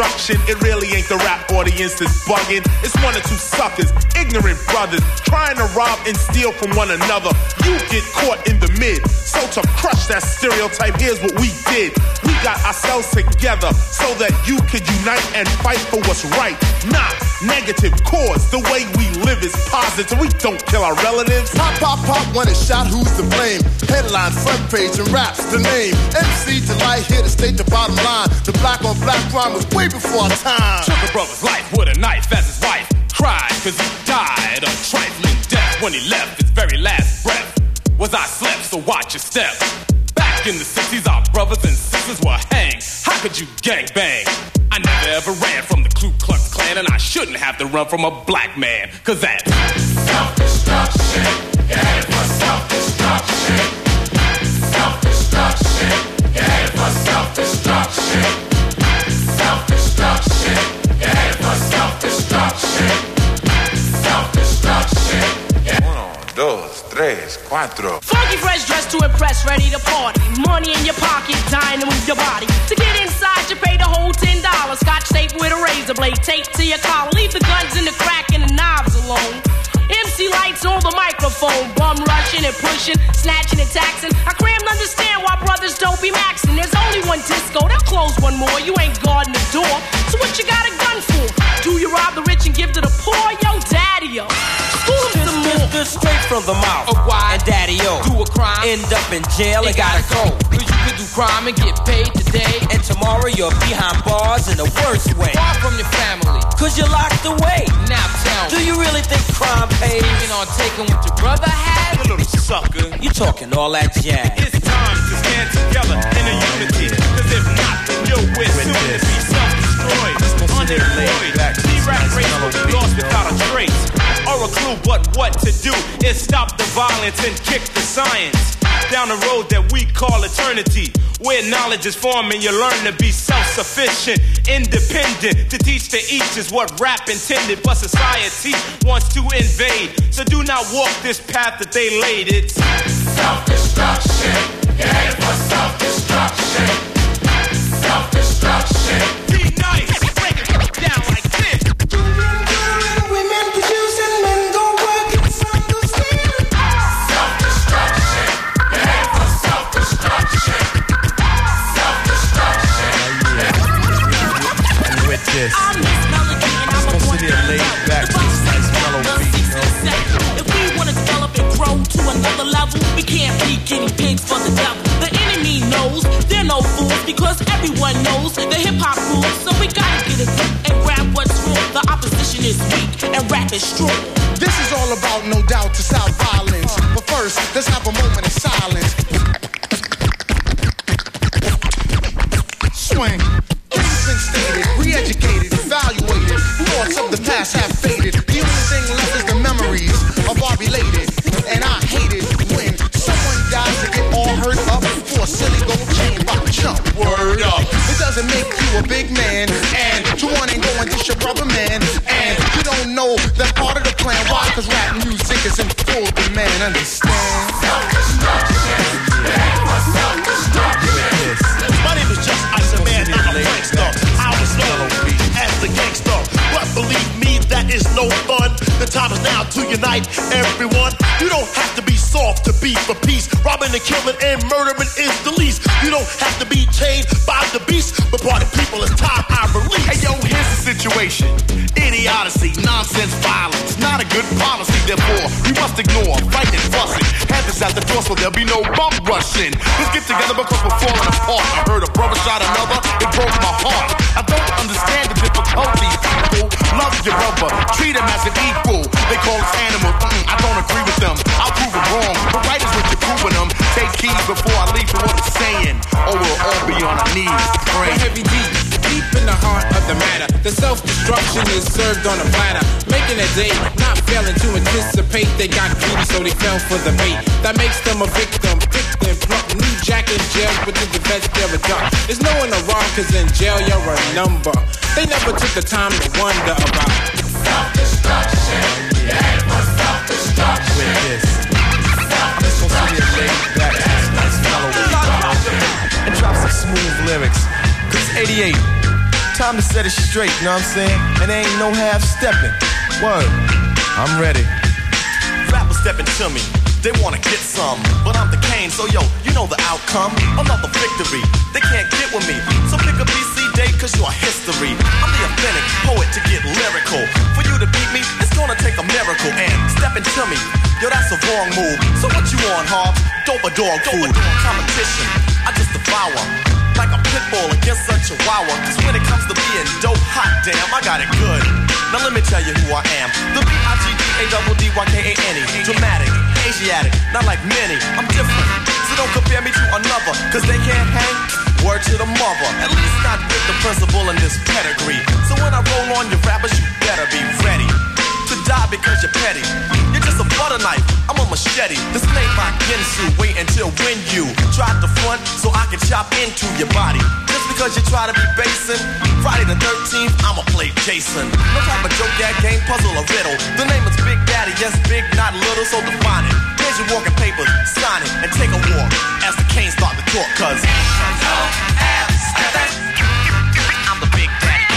self-destruction. It really ain't the rap audience that's bugging. It's one or two suckers, ignorant brothers, trying to rob and steal from one another. You get caught in the mid. So to crush that stereotype, here's what we did. We got ourselves together so that you could unite and fight for what's right. Not negative cause. The way we live is positive. We don't kill our relatives. Pop, pop, pop, when it's shot, who's to blame? Headline, front page, and raps the name. M C Delight here to state the bottom line. The black on black crime was way before our time. Took a brother's life with a knife as his wife cried, cause he died of trifling death when he left his very last breath. Was I slept, so watch your step. Back in the sixties, our brothers and sisters were hanged. How could you gang bang? I never ever ran from the Ku Klux Klan, and I shouldn't have to run from a black man, cause that's self-destruction. You're headed for self-destruction. Self-destruction. You're headed for self-destruction. Self-destruction. You're headed for self-destruction. Self-destruction. Uno, dos, tres, cuatro. Funky fresh dressed to impress, ready to party. Money in your pocket, dying to move your body. To get inside, you pay the whole ten dollars. Scotch tape with a razor blade taped to your collar. Leave the guns and the crack and the knives alone. M C Lights on the microphone, bum rushing and pushing, snatching and taxing. I crammed understand why brothers don't be maxing. There's only one disco, they'll close one more. You ain't guarding the door, so what you got a gun for? Do you rob the rich and give to the poor? Yo, daddy-o, school them some more. This straight from the mouth of why and daddy-o do a crime, end up in jail and gotta go. Cause you could do crime and get paid today, and tomorrow you're behind bars in the worst way. Far from your family, cause you're locked away. Now tell me, do you really think crime pays? Thinking on taking what your brother had? A little sucker. You talking all that jazz. It's time to stand together in a unity. Cause if not, yo, we're soon to be self-destroyed. Unemployed. D-rap race will be lost without a trace or a clue, but what to do is stop the violence and kick the science down the road that we call eternity, where knowledge is formed and you learn to be self-sufficient, independent. To teach to each is what rap intended, but society wants to invade. So do not walk this path that they laid. It's self-destruction. You're headed for self-destruction. Self-destruction. Be nice. Break it down like this. Women producing, men go work inside the steel. Self-destruction. You're headed for self-destruction. Self-destruction. And with this, I'm just gonna sit here laid back with this nice mellow beat, you know? If we wanna develop and grow to another level, we can't be guinea pigs for the devil. The enemy knows they're no fools because everyone knows the hip hop rules. So we gotta get a grip and grab what's wrong. The opposition is weak and rap is strong. This is all about no doubt to stop violence. But first, let's have a moment of silence. Swing. Things been stated, re-educated, evaluated. Thoughts of the past have faded. The only thing left is the memories of our related. And I hate it when someone dies to get all hurt up for a silly gold chain pop jump. Word up. It doesn't make you a big man. And to one ain't going dish your brother man. And you don't know that part of the plan. Why? Cause rap music is in full demand. Understand? Self-destruction. Self-destruction. My name is Just Ice, a man, I'm a prankster. I was known as the gangster. But believe me, that is no fun. The time is now to unite everyone. You don't have to be soft to be for peace. Robbing and killing and murdering is the least. You don't have to be chained by the beast. But party people, it's time I release. Hey yo, here's the situation. Idiocy, nonsense, violence. Not a good policy, therefore we must ignore fighting and fussing. Have this at the door so there'll be no bum rushing. Let's get together because we're falling apart. I heard a brother shot another, it broke my heart. I don't understand the difficulties, people. Love your brother, treat him as an equal. They call us animals, mm, I don't agree with them. I'll prove it wrong, but right is what you're proving them. Take heed before I leave to what I'm saying, or we'll all be on our knees praying. Heavy deep, deep in the heart of the matter. The self-destruction is served on a platter, making a day, not failing to anticipate. They got greedy, so they fell for the bait. That makes them a victim, victim, plump. New Jack in jail, but the best they're a duck. There's no one to rob, cause in jail you're a number. They never took the time to wonder about self-destruction. Yeah, it was self-destruction. With this, I'm just gonna sit here laid back with this nice mellow beat and drop some smooth lyrics. Cause eighty-eight time to set it straight, know what I'm saying? And there ain't no half stepping. Word, I'm ready. Rappers stepping to me, they wanna get some, but I'm the Kane, so yo, you know the outcome. Another victory, they can't get with me. So pick a B C date, cause you're history. I'm the authentic poet to get lyrical. For you to beat me, it's gonna take a miracle. And stepping to me, yo, that's a wrong move. So what you on, Hob? Dope or dog food? Competition, I just devour. Like a pit bull against a chihuahua. Cause when it comes to being dope, hot damn, I got it good. Now let me tell you who I am. The B I G D A D D Y K A N E. Dramatic, Asiatic, not like many. I'm different, so don't compare me to another. Cause they can't hang, word to the mother. At least not with the principal in this pedigree. So when I roll on your rappers, you better be ready to die because you're petty. You're just a butter knife, I'm a machete. This ain't my Ginsu, wait until when you try to front so I can chop into your body. Just because you try to be basing, Friday the thirteenth, I'ma play Jason. No type of joke, gag, game, puzzle, or riddle. The name is Big Daddy, yes, big, not little, so define it. Here's your walking papers, sign it, and take a walk as the Canes start to talk, cause I'm the Big Daddy.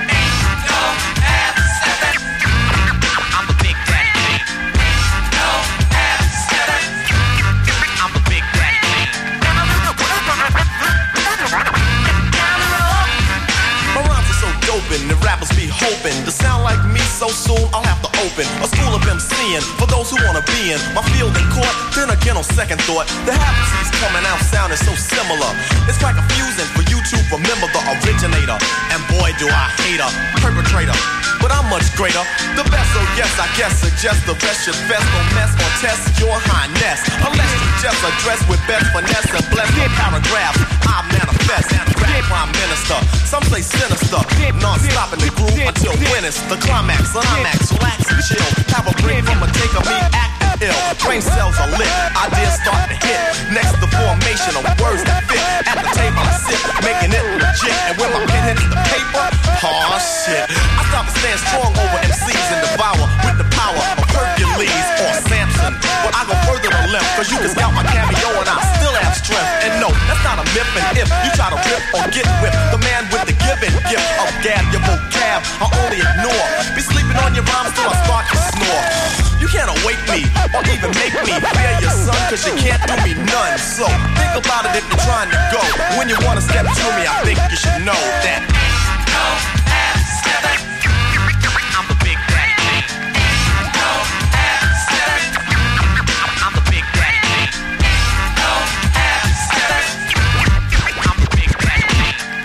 The rappers be hoping to sound like me so soon I'll have to open a school of MCing for those who wanna be in my field in court. Then again on second thought, the habits coming out sounding so similar. It's quite confusing for you to remember the originator. And boy do I hate a perpetrator, but I'm much greater. The best, so yes, I guess suggest the rest should best don't mess or test your highness. Unless you just address with best finesse and bless the paragraph I manifest. Rap prime minister, some say sinister, non-stop in the groove until when it's the climax. Climax, relax and chill. Have a break from a take of me acting ill. Brain cells are lit, ideas start to hit. Next the formation of words that fit. At the table I sit, making it legit. And when my pen hits the paper, oh shit, I stop and stand strong over M Cs and devour with the power of Hercules or Samson. But I go further to left, cause you can scout my cameo and I still have strength. And no, that's not a myth, and if you try to rip or get whipped, the man with the given gift of gab, your vocab, I only ignore. Be sleeping on your rhymes till I start to snore. You can't awake me, or even make me fear your son, cause you can't do me none. So, think about it if you're trying to go. When you wanna step to me, I think you should know that no ass I'm the Big Daddy. No ass I'm the Big Daddy. No ass I'm the Big Daddy.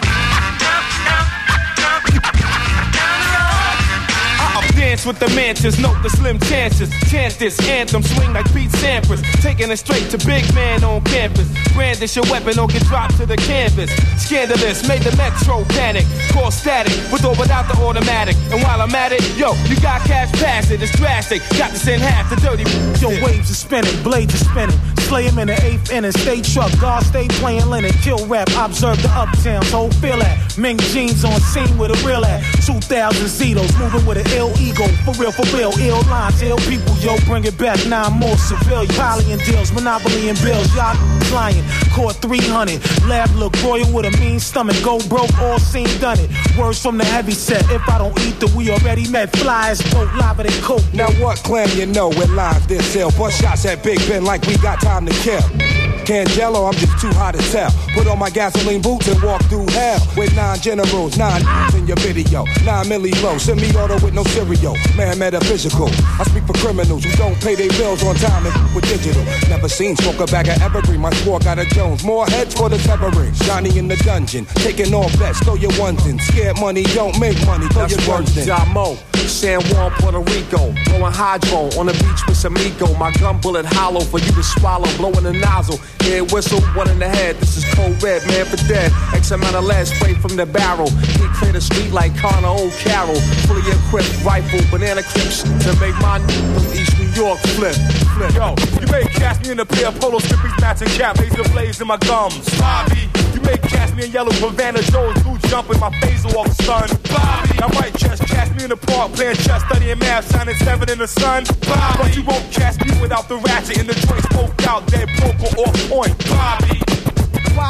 I dance with the mantis, note the slim chances. Chant this anthem, swing like Pete Sampras. Taking it straight to big man on campus. Brandish your weapon or get dropped to the canvas. Scandalous, made the metro panic. Call static, with or without the automatic. And while I'm at it, yo, you got cash pass it, it's drastic. Got to send half the dirty. Yo, waves are spinning, blades are spinning. Slay him in the eighth inning, stay truck, God stay playing linen. Kill rap, observe the uptown, so feel that. Ming jeans on scene with a real at. two thousand Zetos, moving with an ill ego. For real, for real, ill lines, ill people, yo, bring it back. Nine more civilian. Poly and deals, monopoly and bills, y'all flying. Caught three hundred, lab look royal with a mean stomach. Go broke, all seen, done it. Words from the heavy set, if I don't eat the we already met. Flies, dope, lava, they coke. Now what clan you know with live this sell? Bust shots at Big Ben like we got time to kill. Cangelo, I'm just too hot to tell. Put on my gasoline boots and walk through hell. With nine generals, nine in your video. Nine milli low, send me order with no cereal. Man, metaphysical. I speak for criminals who don't pay their bills on time and with digital. Never seen smoke a bag of evergreen. My squad got a Jones. More heads for the severing. Johnny in the dungeon, taking all bets. Throw your ones in. Scared money don't make money. Throw That's your ones in. Jamo, San Juan, Puerto Rico. Blowing hydro on the beach with some ego. My gun bullet hollow for you to swallow. Blowing the nozzle. Head whistle, one in the head. This is cold red, man for dead. X amount of lead spray from the barrel. He clear the street like Connor O'Carroll. Fully equipped rifle, banana clips to make my from East New York flip. flip. Yo, you may catch me in a pair of polo strippies, matching cap, laser blades in my gums. Bobby, you may catch me in yellow Havana Joe's blue jumping my phaser off the sun. Bobby, I might just catch me in the park playing chess, studying math, shining seven in the sun. Bobby, but you won't catch me without the ratchet in the joint smoked out, dead poker off point. Bobby. While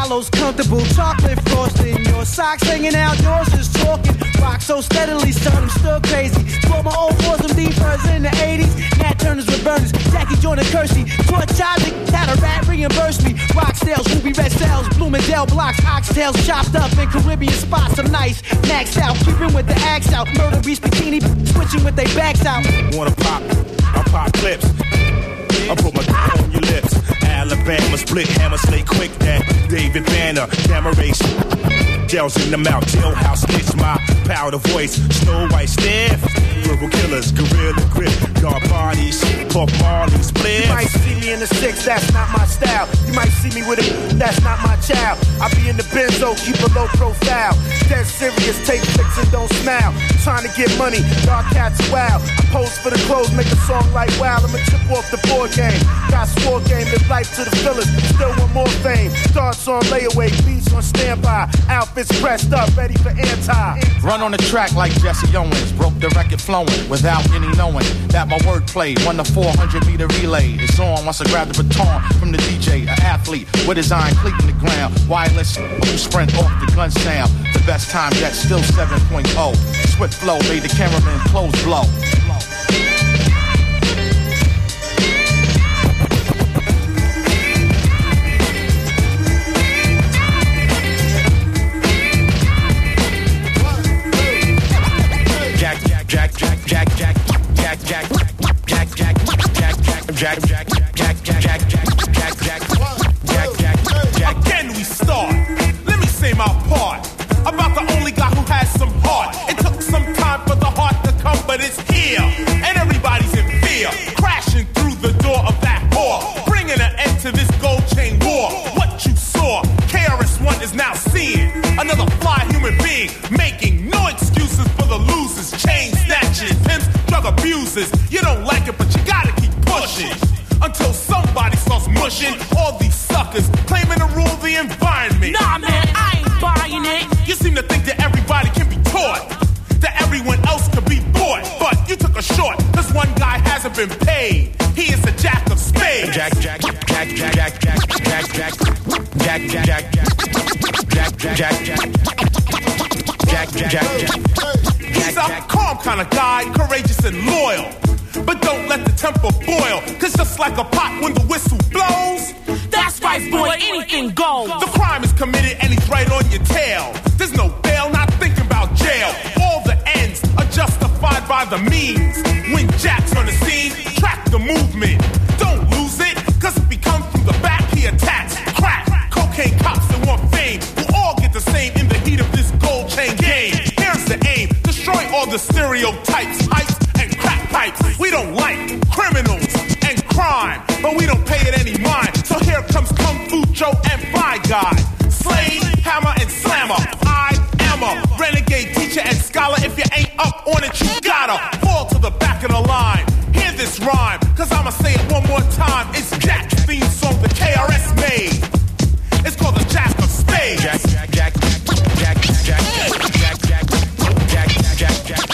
Marshmallows comfortable, chocolate frosting. Your socks hanging out, yours is talking. Rock so steadily, son, I'm still crazy. Bought my old boys some D-Furs in the eighties. Nat Turners with burners, Jackie Joyner Kersey. Taught child had a rat reimburse me. Rockstales, ruby red cells, Bloomingdale blocks, oxtails chopped up in Caribbean spots. I'm nice, maxed out, keeping with the axe out. Murder beast bikini, switching with they backs out. Wanna pop? I pop clips. I put my on your lips. Alabama split hammer, stay quick. That David Banner, camera race. Gels in the mouth, jailhouse snitch. My powder voice, Snow White stiff. Verbal killers, gorilla grip. Guard bodies, Puff Marley split. You might see me in the six, that's not my style. You might see me with a, that's not my child. I be in the benzo, keep a low profile. Dead serious, take flicks and don't smile. Trying to get money, dark cats are wild. I pose for the clothes, make a song like wow. I'ma chip off the board game. Got swore game, live life to the fillers. Still want more fame. Starts on layaway, beats on standby. Outfits pressed up, ready for anti. Run on the track like Jesse Owens. Broke the record flowing without any knowing that my wordplay won the four hundred meter relay. It's on once I grab the baton from the D J. An athlete with his iron cleat in the ground. Wireless, who sprint off the gun sound. The best time yet, still seven point oh. Swift flow made the cameraman clothes blow. Jack, Jack, Jack, Jack, Jack, Jack, Jack, Jack, Jack, Jack, Jack, Jack, Jack, Jack, Jack, Jack, Jack, Jack, Jack, Jack. Again we start. Let me say my part. About the only guy who has some heart. It took some time for the heart to come, but it's here. And everybody's in fear. Crashing through the door of that whore. Bringing an end to this gold chain war. What you saw, K R S One is now seeing. Another fly human being. Making no excuses for the losers. Chain snatchers, pimps, drug abusers. You don't like it, but you gotta keep pushing. Until somebody starts mushing all these suckers. Claiming to rule the environment. Nah, man, I ain't buying it. You seem to think that everybody can be taught, that everyone else can be bought. But you took a short, cause one guy hasn't been paid. He is a jack of spades. Jack, Jack, Jack, Jack, Jack, Jack, Jack, Jack, Jack, Jack, Jack, Jack, Jack, Jack, Jack, Jack. He's a calm kind of guy, courageous and loyal. But don't let the temper boil, cause just like a pot when the whistle blows. That's right, boy, anything goes. The crime is committed and he's right on your tail. There's no bail, not thinking about jail. All the ends are justified by the means. When Jack's on the scene, track the movement. Don't lose it, cause if he comes from the back, he attacks. Crack, cocaine cops that want fame will all get the same in the heat of this gold chain game. Here's the aim, destroy all the stereotypes, hypes, and crack pipes. We don't like criminals and crime, but we don't pay it any mind. So here comes Kung Fu Joe and Fly Guy. Slade, Hammer, and Slammer. I am a renegade teacher and scholar. If you ain't up on it, you gotta fall to the back of the line. Hear this rhyme, cause I'ma say it one more time. It's Jack's theme song the K R S made. It's called the Jack of Spades. Jack, Jack, Jack, Jack, Jack, Jack, Jack, Jack, Jack, Jack, Jack, Jack,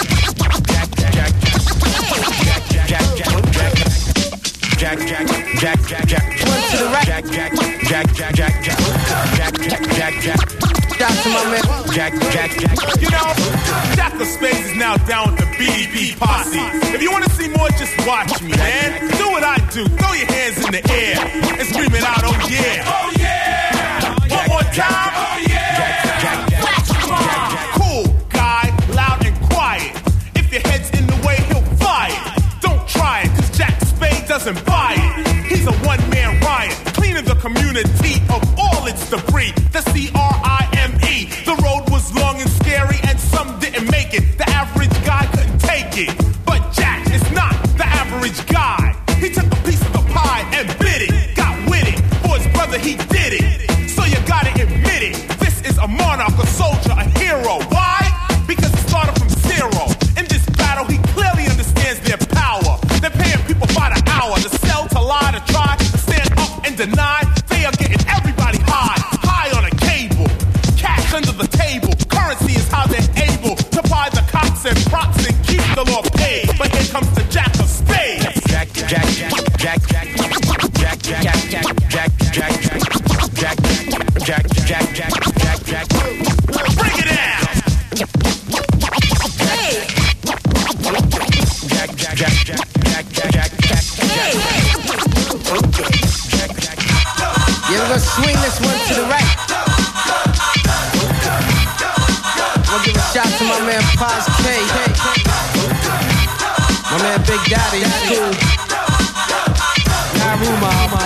Jack, Jack, Jack, Jack, Jack. One to the right. Jack, Jack, Jack, Jack, Jack, Jack, Jack, Jack, Jack, Jack. Shout to my man. Jack, Jack, Jack. You know, Jack of Spades is now down with the B D P posse. If you want to see more, just watch me, man. Do what I do. Throw your hands in the air and scream it out, oh yeah. Oh yeah. One more time. Oh yeah. Cool guy, loud and quiet. If your head's in the way, he'll fly it. Don't try it, cause Jack Spade doesn't buy it. He's a one-man riot, cleaning the community of all its debris. The C R I M E. The road was long and scary, and some didn't make it. The average guy couldn't take it. But Jack is not the average guy. He took a piece of the pie and bit it. Got with it. For his brother, he did it. So you gotta admit it. This is a monarch, a soldier, a hero. Why? Because he started from zero. In this battle, he clearly understands their power. They're paying people by the hour to sell, to lie, to try, to stand up and deny. They are getting everybody high, high on a cable. Cash under the table. Currency is how they're able to buy the cops and props and keep the law paid. But here comes the Jack of Spades. Jack, Jack, Jack, Jack, Jack, Jack, Jack, Jack, Jack, Jack, Jack, Jack, Jack, Jack, Jack, Yeah, we're gonna swing this one to the right. We'll give a shout to my man Paz K. My man Big Daddy, he's cool. Naru, mama.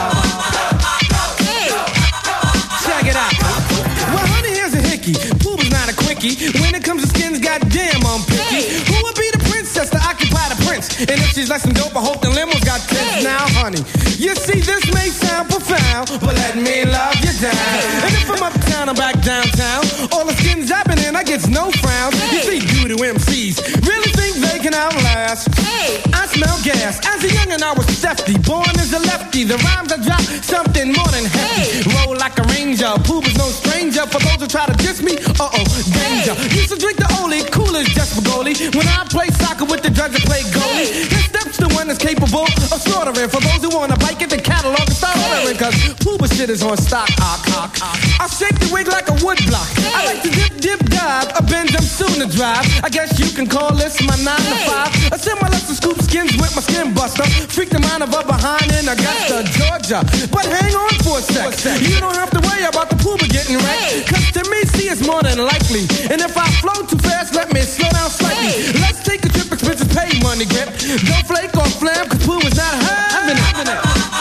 Check it out. Well, honey, here's a hickey. Pooh is not a quickie. When it comes to skins, goddamn, I'm picky. Who would be the princess to occupy the prince? And if she's less than dope, I hope the limo's got tits. Now, honey, you see, this may sound profound, but let me love you down. And if I'm uptown, I'm back downtown. All the skins I've been in, I get no frowns. You see, doo-doo M Cs really think they can outlast. I smell gas. As a youngin', I was sefty. Born as a lefty. The rhymes I drop, something more than hefty. Roll like a ranger. Pooh is no stranger. For those who try to diss me, uh-oh, danger. Used to drink the Oli, cool as just Goalie. When I play soccer with the drugs, I play goalie. His steps the one that's capable of slaughtering. For those who wanna bike it, the catalog and start ordering. Cause Pooh shit is on stock. Ah, ah, ah. I shape the wig like a wood block. I like to dip, dip, dive. A Benz I'm soon to drive. I guess you can call this my nine to five. A similar to scoop skins with my skin buster. Freak the mind of a behind in Augusta, Georgia. But hang on for a sec. You don't have to worry about the Pooh getting wrecked. Cause to me, see, it's more than likely. And if I flow too fast, let me slow down slightly. Let's take a trip, expenses pay money grip. Don't flake or flam, cause Pooh is not having it.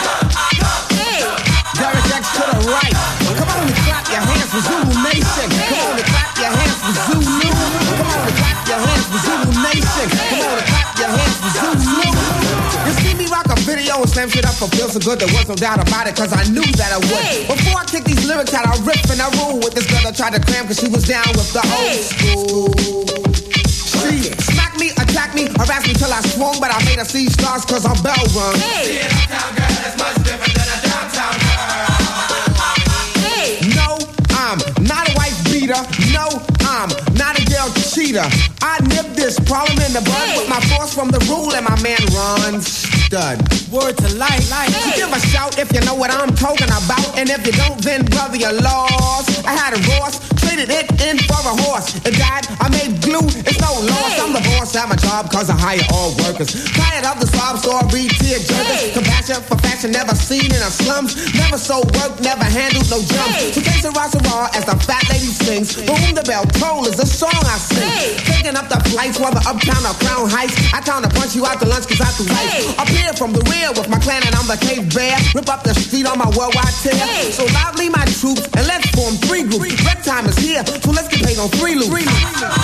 Derek X to the right. Come on and clap your hands for Zulu Nation. Come on and clap your hands for Zulu. Come on and clap your hands for Zulu Nation. Come on and clap your hands for Zulu. You see me rock a video and slam shit up for Feel So Good. There was no doubt about it, cause I knew that I would. Before I kick these lyrics out, I rip and I rule with this girl that tried to cram cause she was down with the old school. She smacked me, attacked me, harassed me till I swung, but I made her see stars cause her bell rung. Hey. See an uptown girl that's much different than a downtown girl. Hey. No, I'm not a wife beater. No, I'm not a girl cheater. I nip this problem in the bud hey. with my force from the rule and my man runs stud. Word to life. Hey. You give a shout if you know what I'm talking about, and if you don't, then brother, you're lost. I had a horse, traded it in for a horse. It died, I made glue, it's no loss. I'm the boss at my job cause I hire all workers. Tired of the sob story, tear jerkers. Compassion for fashion, never seen in a slums. Never sold work, never handled no jumps. So case raw as the fat lady sings. Boom, the bell toll is the song I sing. Taking up the flights while the uptown or Crown Heights. I time to punch you out to lunch cause I too light. Up here from the rear with my clan and I'm the cave bear. Rip up the street on my worldwide tear. So loudly my troops and let's form three groups. Red time is here, so let's get paid on three loops. Hey.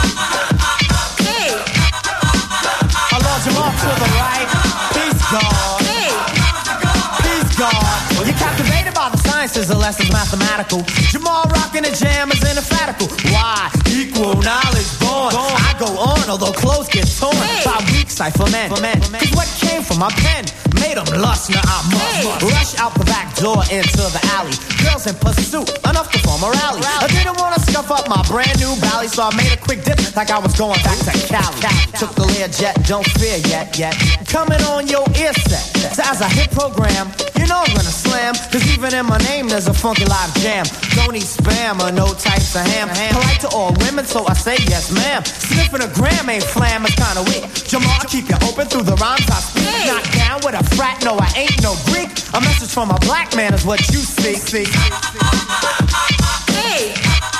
I launch him off to the right. Peace God. Hey. Peace God. You're captivated by the sciences, the lessons mathematical. Jamal rocking the jam is indefatigable. Why? Equal knowledge born. I go on, although clothes get torn by weak cipher men. Cause what came from my pen made them lust, now I must rush out the back door into the alley. Girls in pursuit, enough to form a rally. I didn't want to scuff up my brand new Bally, so I made a quick dip like I was going back to Cali. Took the Learjet, don't fear yet, yet. Coming on your ear set. So as I hit program, you know I'm gonna slam. Cause even in my name there's a funky live jam. Don't eat spam or no types of ham. Polite to all women, so I say yes ma'am. Sniffing a gram ain't flam, it's kinda weak. Jamal, I keep you open through the rhymes I speak. Not down with a frat, no I ain't no Greek. A message from a black man is what you see. see. Hey.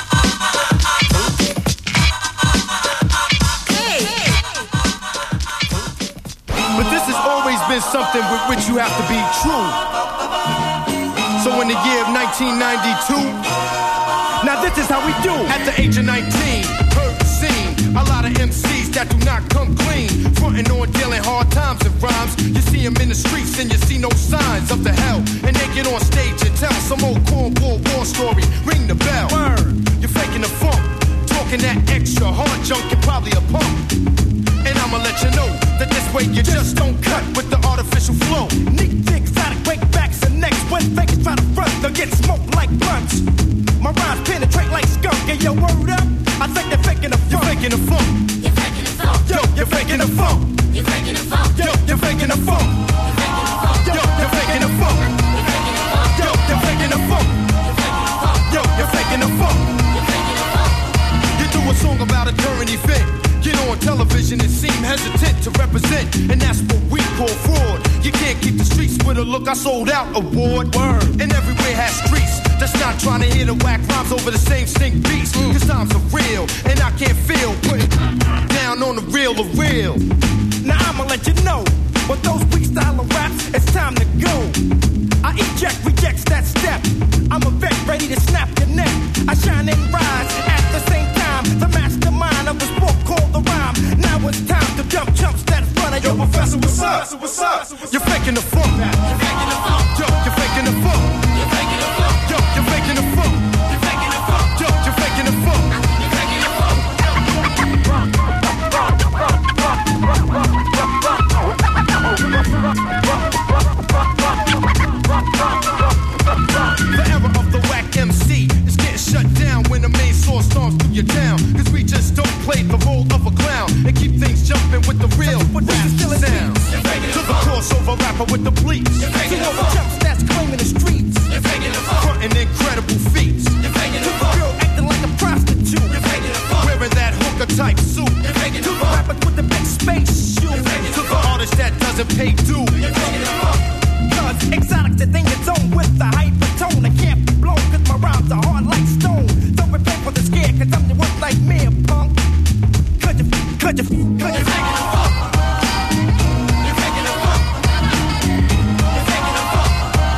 But this has always been something with which you have to be true. So in the year of nineteen ninety-two, now this is how we do. At the age of nineteen, heard the scene. A lot of M Cs that do not come clean. Frontin' on dealing hard times and rhymes. You see them in the streets and you see no signs of the hell. And they get on stage and tell some old cornball war story. Ring the bell. Word. You're faking the funk. Talking that extra hard junk, you're probably a punk. And I'ma let you know that this way you just don't cut with the artificial flow. Neat, exotic, breakbacks and necks. When fakers try to front, they'll get smoked like blunts. My rhymes penetrate like skunk. And your word up, I think they're faking the funk. You're faking the funk. You're faking the funk. Yo, you're faking the funk. You're faking the funk. Yo, you're faking the funk. Yo, you're faking the funk. Yo, you're faking the funk. Yo, you're faking the funk. You do a song about a current event. Get on television and seem hesitant to represent, and that's what we call fraud. You can't keep the streets with a look I sold out award. Word. And everywhere has streets that's not trying to hear the whack rhymes over the same stink beats. Mm. Cause times are real, and I can't feel putting down on the real or real. Now I'ma let you know, with those freestyle raps, it's time to go. I eject, rejects that step. I'm a vet ready to snap your neck. I shine and rise at the same time. The mastermind of the sport called the rhyme. Now it's time to jump chumps that front of your professor. What's up? What's up? You're faking the funk. You're faking the funk. Yo, you're faking the funk. You're faking the funk. Yo, you're faking the funk. You're faking the funk. Yo, you're faking the funk. You're faking the funk. The era of the whack M C is getting shut down when the main source storms through your town. Cause we just don't play the role of a clown and keep things jumping with the real rap sound. To the crossover rapper with the bleeps. To all the chumps that's claiming the streets. Frontin' incredible feats. To the girl acting like a prostitute. Wearing that hooker type suit. To the rappers with the big space shoes. To the artist that doesn't pay due. Cause exotic the thing it's on with the hypertone. I can't be blown cause my rhymes are hard like stone. Don't prepare for the scare cause I'm the one like me, punk. Could you, could you, could you take it a fuck? You're taking a fuck. You're taking a fuck.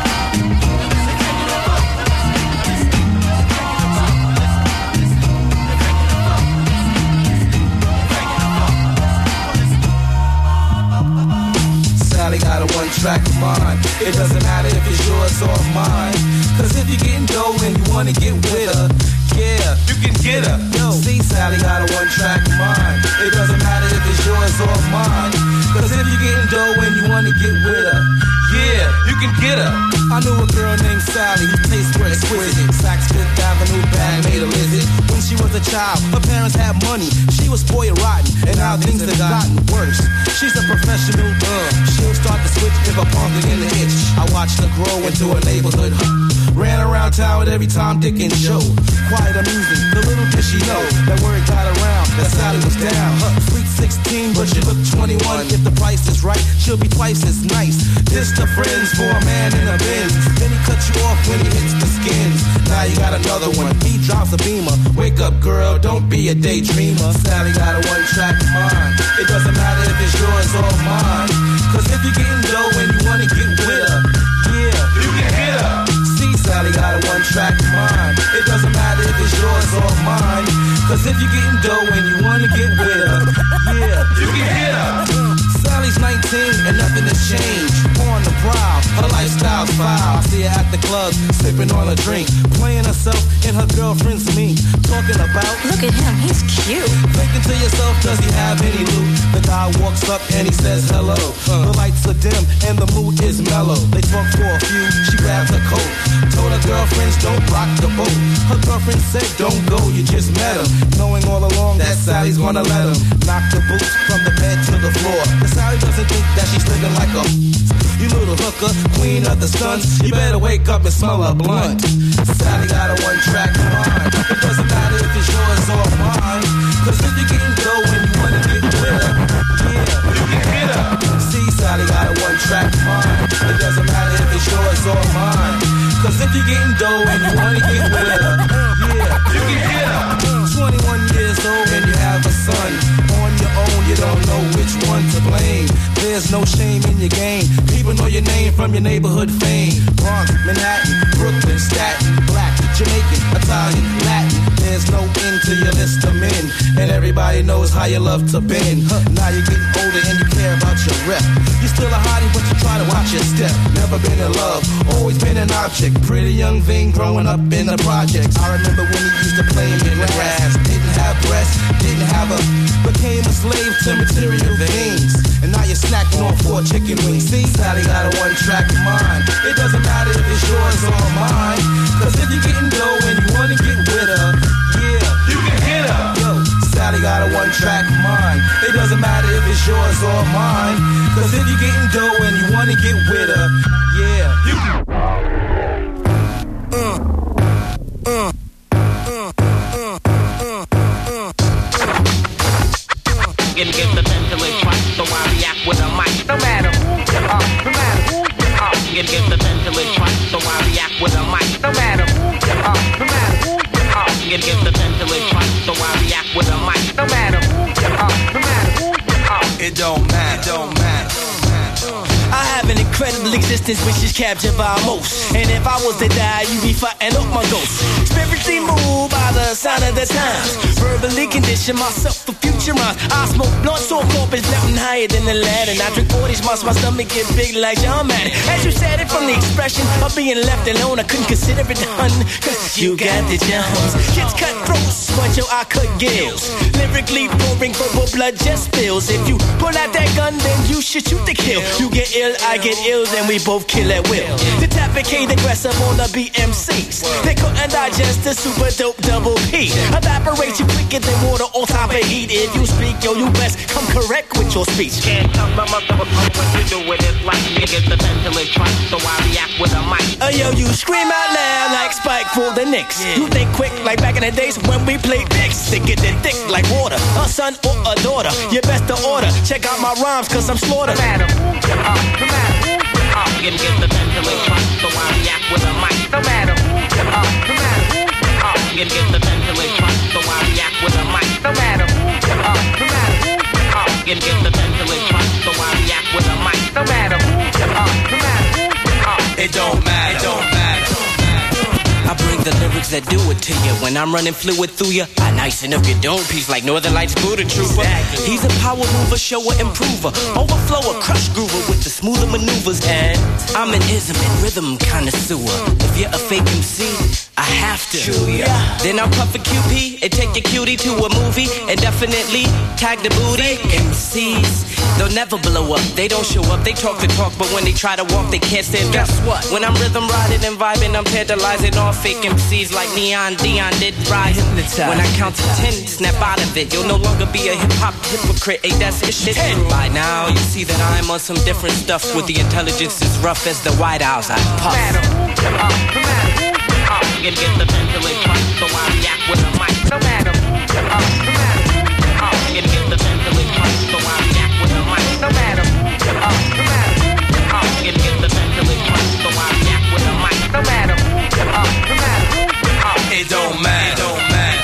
Sally got a one-track mind. It doesn't matter if it's yours or mine. Cause if you're getting dough and you wanna get with her, yeah, you can get her. Yo, see, Sally got a one-track mind. It doesn't matter if it's yours or mine. Cause if you're getting dough and you wanna get with her, yeah, you can get her. I knew a girl named Sally who tastes were exquisite. Saks Fifth Avenue bag made a visit. When she was a child, her parents had money. She was spoiled rotten, and now things have gotten worse. She's a professional, uh, she'll start to switch if a punk in the itch. I watched her grow into a neighborhood. Ran around town with every Tom, Dick, and Joe. Quite amusing, the little did she know that word got around, that Sally was down. Huh. Sweet sixteen, but she looked twenty-one. If the price is right, she'll be twice as nice. This the friends for a man in a Benz. Then he cuts you off when he hits the skins. Now you got another one, he drops a beamer. Wake up, girl, don't be a daydreamer. Sally got a one-track mind. It doesn't matter if it's yours or mine. Cause if you're getting dough and you wanna get with her, yeah, you can get her. Sally got a one-track mind. It doesn't matter if it's yours or mine. Cause if you're getting dough and you wanna get with her, yeah, you can get her. Sally's nineteen and nothing has changed. On the prowl, her lifestyle's foul. I see her at the club, sipping on a drink, playing herself in her girlfriend's meat. Talking about, look at him, he's cute. Thinking to yourself, does he have any loot? The guy walks up and he says hello. Uh, the lights are dim and the mood is mellow. They talk for a few, she grabs her coat. Told her girlfriends don't rock the boat. Her girlfriend said don't go, you just met him. Knowing all along that Sally's gonna let him knock the boots from the bed to the floor. Cause Sally doesn't think that she's living like a you little hooker, queen of the stunts. You better wake up and smell a blunt. Sally got a one-track mind. It doesn't matter if it's yours or mine. Cause if you're getting dough and you wanna get with her, yeah, you can get her. See, Sally got a one-track mind. It doesn't matter if it's yours or mine. Cause if you're getting dough and you wanna get with her, yeah, you can get her. twenty-one years old and you have a son. On your own, you don't know which one to blame. There's no shame in your game. People know your name from your neighborhood fame. Bronx, Manhattan, Brooklyn, Staten, Black, Jamaican, Italian, Latin. There's no end to your list of men. And everybody knows how you love to bend. Huh. Now you're getting older and you care about your rep. You're still a hottie, but you try to watch your step. Never been in love, always been an object. Pretty young thing growing up in the projects. I remember when you used to play in the grass. Didn't have breasts, didn't have a, became a slave to material things. And now you're snacking on four chicken wings. See, Sally got a one-track mind. It doesn't matter if it's yours or mine. Cause if you're getting dough and you wanna get with her, yeah, you can get her. Yo, Sally got a one-track mind. It doesn't matter if it's yours or mine. Cause if you're getting dough and you wanna get with her, yeah, you can. Uh, uh, uh, uh, uh, uh. Get, get the mentally twice, so I react with a mic. No matter who you are, no matter who you distance which is captured by most. And if I was to die, you be fighting up my ghost. Spiritually moved by the sign of the times. Verbally condition myself for future rhymes. I smoke blunts on corpus, nothing higher than the ladder. And I drink forties, my, my stomach get big like John Madden. As you said it from the expression of being left alone, I couldn't consider it done. Cause you got the Jones. Kids cut throats, but yo, I cut gills. Lyrically pouring purple blood just spills. If you pull out that gun, then you should shoot to kill. You get ill, I get ill, then we both kill at will. The tapicate aggressive on the B M Cs. They couldn't digest the super dope double P. Evaporate you quicker than water on top of heat. If you speak, yo, you best come correct with your speech. Can't tell my mother what we do with it. Like niggas the mentally trust, so I react with a mic. Uh, yo, you scream out loud like Spike for the Knicks. Yeah. You think quick like back in the days when we played Knicks. Stick it in thick like water. A son or a daughter, you best to order. Check out my rhymes cause I'm slaughtered. No matter who you are, no matter who you are, you can get the mentally trust, so I react with a mic. No matter who you are, no matter who you are, you can get the mentally trust, so I react with a mic. No matter who you are, no matter who you are, you can get the mentally trust, so I react with a mic. No matter who you are, no matter who you are, it don't matter, it don't matter. I bring the lyrics that do it to you. When I'm running fluid through you, I nice enough your dome piece like Northern Lights Buddha Trooper. Exactly. He's a power mover, shower, improver, overflower, crush groover with the smoother maneuvers. And I'm an ism and rhythm connoisseur. If you're a fake M C, I have to. True, yeah. Then I'll puff a Q P and take your cutie to a movie and definitely tag the booty. M Cs, they'll never blow up. They don't show up. They talk the talk, but when they try to walk, they can't stand. Guess what? When I'm rhythm riding and vibing, I'm tantalizing all fake M Cs like Neon Dion did rise. When I count to ten, snap out of it. You'll no longer be a hip hop hypocrite. Ain't that shit? By now, you see that I'm on some different stuff. With the intelligence as rough as the White House. I puff. No matter who you are, no matter who you are, you can get the mentally trust, so I react with a mic. No matter who you are, no matter who you are, you can get the mentally trust, so I react with a mic. No matter who you are, no matter who you are, you can get the mentally trust, so I react with a mic. No matter who you are, no matter who you are, it don't matter, it don't matter.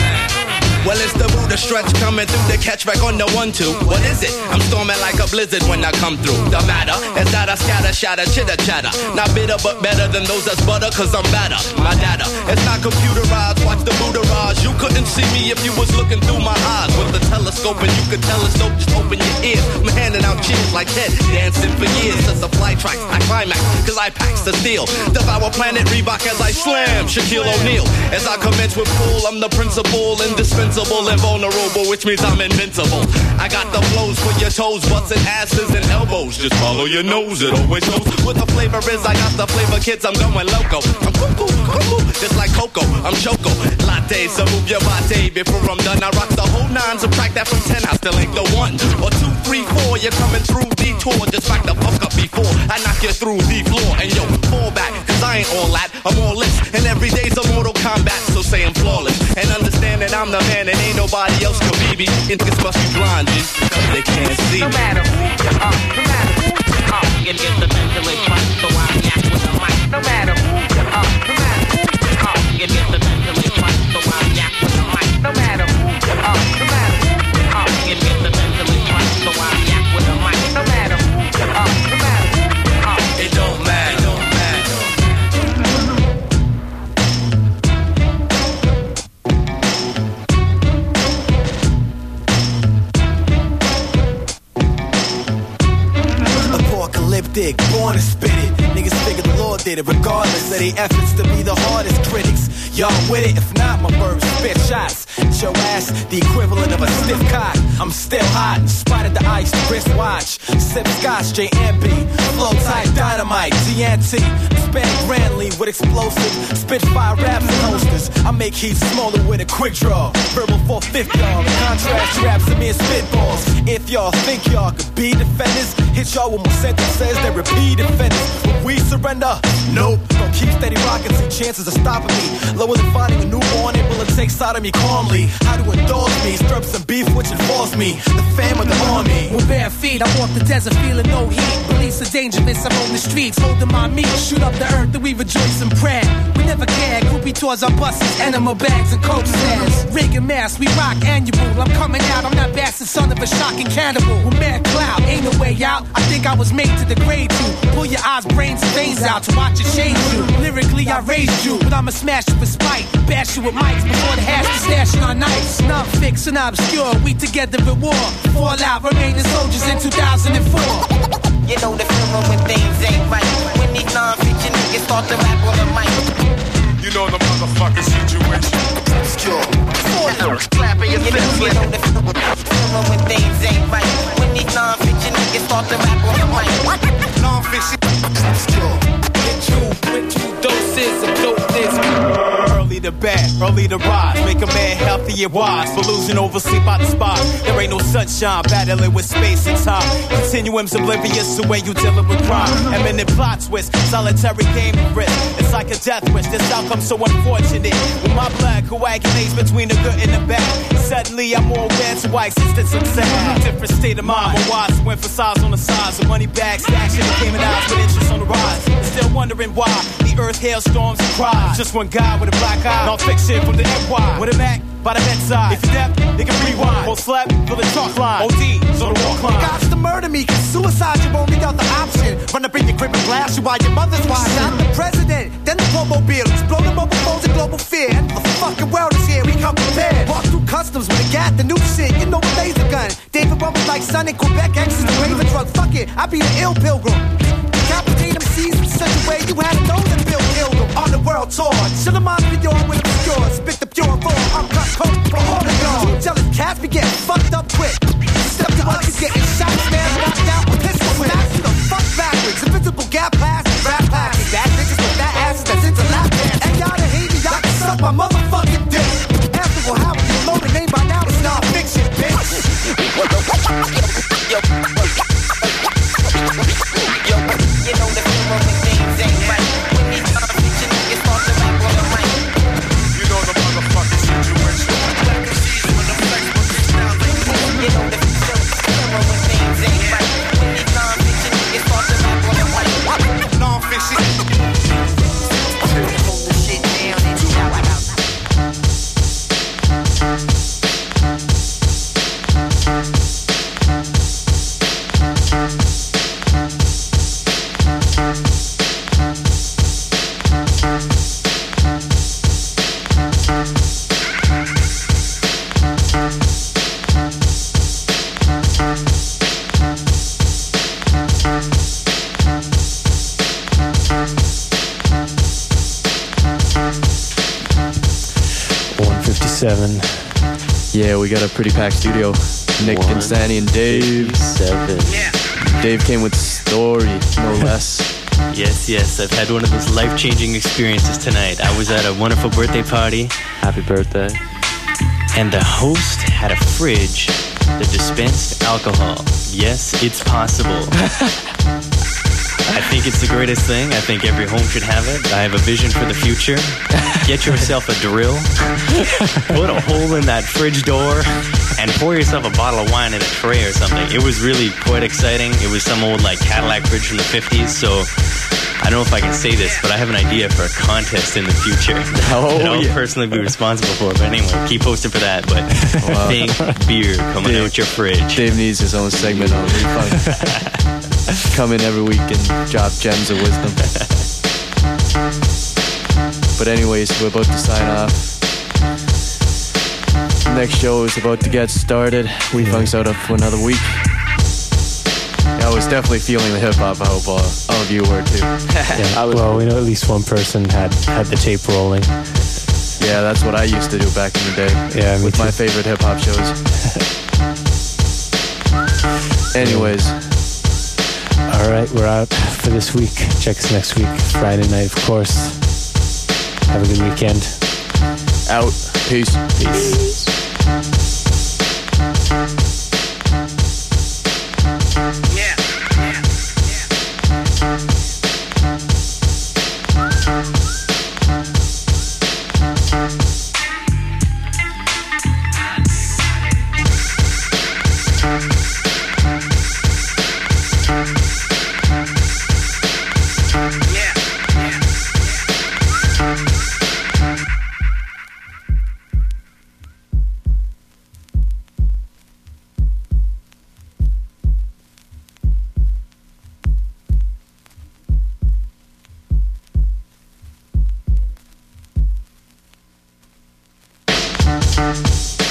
Well, it's the Buddha stretch coming through the catch back on the one two. What is it? I'm storming like a blizzard when I come through. The matter is that I scatter, shatter, chitter, chatter. Not bitter, but better than those that's butter, cause I'm better. My data, it's not computerized. Watch the Buddha rise. You couldn't see me if you was looking through my eyes. With the telescope and you could telescope, just open your ears. I'm handing out cheers like Ted, dancing for years. Since the flight tracks, I climax, cause I packs the steel. Devour planet Reebok as I slam Shaquille O'Neal. As I commence with full, I'm the principal, indispensable. Invulnerable, which means I'm invincible. I got the flows for your toes, butts and asses and elbows. Just follow your nose, it always knows what the flavor is. I got the flavor, kids, I'm going loco. I'm cuckoo, cuckoo, just like Coco. I'm Choco, latte, so move your body. Before I'm done, I rock the whole nine. Subtract that from ten, I still ain't the one. Or two, three, four, you're coming through detour. Just back the fuck up before I knock you through the floor. And yo, fall back, cause I ain't all that. I'm all this, and every day's a Mortal Kombat. So say I'm flawless, and understand that I'm the man. And ain't nobody else can be me. Niggas must be blind, G, cause they can't see me. No matter who you are, no matter who you are, you can get the mentally trust, so I react with a mic. No matter who you are, no matter who you are, you can get the mentally trust, so I react with a mic. No matter who you are, no matter who you are, you can get the mentally trust, so I react with a mic. No matter who you are, no matter who you are, it don't matter, it don't matter. Apocalyptic, born to spit it. Niggas figure the Lord did it, regardless of their efforts to be the hardest critics. Y'all with it? If not, my birds spit shots. It's your ass, the equivalent of a stiff cock. I'm still hot, in spite of the ice wristwatch. Sip scotch, J M B, flow type dynamite, T N T. Expand grandly with explosive, spitfire raps and holsters. I make heat smaller with a quick draw. Verbal four fifty, y'all. Contrast raps and mere spitballs. If y'all think y'all could be defenders, hit y'all with more sentences that repeat defenders. When we surrender, nope. Gonna keep steady rocking, see chances of stopping me. Lower than finding a newborn, able to take side of me calmly. How to indulge me, stir up some beef which involves me. The fam of the army. With bare feet, I walk the desert feeling no heat. Police are dangerous, I roam the streets, holding my meat. Shoot up the earth and we rejoice in prayer. We we never care. Groupie tours on buses, enema bags and coke stands. Reagan masks, we rock annual. I'm coming out, I'm that bastard son of a shocking cannibal. With mad cloud, ain't no way out. I think I was made to degrade you. Pull your eyes, brains, and veins out to watch it change you. Lyrically, I raised you, but I'ma smash you with spite. Bash you with mics before the hash is stashing on knives. Not fixed and obscure, we together at war. Fall out, remaining soldiers in two thousand four. You know the feeling when things ain't right. When these non-fiction niggas start to rap on the mic. You know the motherfucking situation. Obscure. Clapping your fist. You know the feeling when things ain't right. When these non-fiction niggas start to rap on the mic. Non-fiction. Obscure. Get you with two doses of dopeness. Early to bed, early to rise. Make a man healthy and wise. For losing over sleep out the spot. There ain't no sunshine, battling with space and time. Continuum's oblivious to when you dealing with crime. Eminent plot twist, solitary game of risk. It's like a death wish, this outcome so unfortunate. With my blood coagulates between the good and the bad. Suddenly I'm more aware to why existence I'm sad. Different state of mind, more wise to emphasize on the size of money bags, stashing the Cayman Islands with interest on the rise. And still wondering why the earth hailstorms and cries. Just one guy with a black eye, non-fiction from the N Y. With a Mac by the bedside. If you're deaf, they can rewind. Or slap for the chalk line. O D, so the walk line. Gots to murder me, cause suicide your only other option. Run up in your crib and blast you while your mother's watching. I'm the president, then the Globomobile. Explode the mobile phones and global fear. And the fucking world is here, we come prepared. Walk through customs with a gat, the new shit, you know a laser gun. David Rubbers like Sun in Quebec, X is the raven drug. Fuck it, I be the ill pilgrim. Decapitate them seas in such a way you had to know that Bill killed them. On the world tour, chill them on video with the pure. Spit the pure raw, I'm cut coke for all the gone. Two jealous cats be getting fucked up quick. Step to us, you getting shot, man, knocked out, a pistol whip. Smash you the fuck backwards, invisible gap pass, rap pass. Bad niggas with that ass that's into lap dance. And y'all that hate me, y'all can suck my motherfucking dick. After will have you know the name by now, it's not fiction, bitch. Yo, yo, you know the feeling when things ain't right. When these non-fiction niggas start to rap on the mic. You know the motherfucking situation. You know the feeling when things ain't right. When these non-fiction niggas start to rap on the mic. Non-fiction. Hold the shit down and shout it out. Seven. Yeah, we got a pretty packed studio. Nick One, and Sandy and Dave. Seven. Dave came with story, no less. Yes, yes, I've had one of those life-changing experiences tonight. I was at a wonderful birthday party. Happy birthday. And the host had a fridge that dispensed alcohol. Yes, it's possible. I think it's the greatest thing. I think every home should have it. I have a vision for the future. Get yourself a drill, put a hole in that fridge door, and pour yourself a bottle of wine in a tray or something. It was really quite exciting. It was some old like Cadillac fridge from the fifties, so I don't know if I can say this, but I have an idea for a contest in the future oh, that I'll yeah. personally be responsible for. But anyway, keep posted for that. But wow. Think beer coming Dave, out your fridge. Dave needs his own segment on Refund. Come in every week and drop gems of wisdom. But anyways, we're about to sign off. Next show is about to get started. We funk's out for another week. I was definitely feeling the hip hop. I hope all, all of you were too. Yeah, I was, well, we know at least one person had had the tape rolling. Yeah, that's what I used to do back in the day. Yeah, me with too. my favorite hip hop shows. Anyways. All right, we're out for this week. Check us next week, Friday night, of course. Have a good weekend. Out. Peace. Peace. Yeah. Yeah. We'll be right back.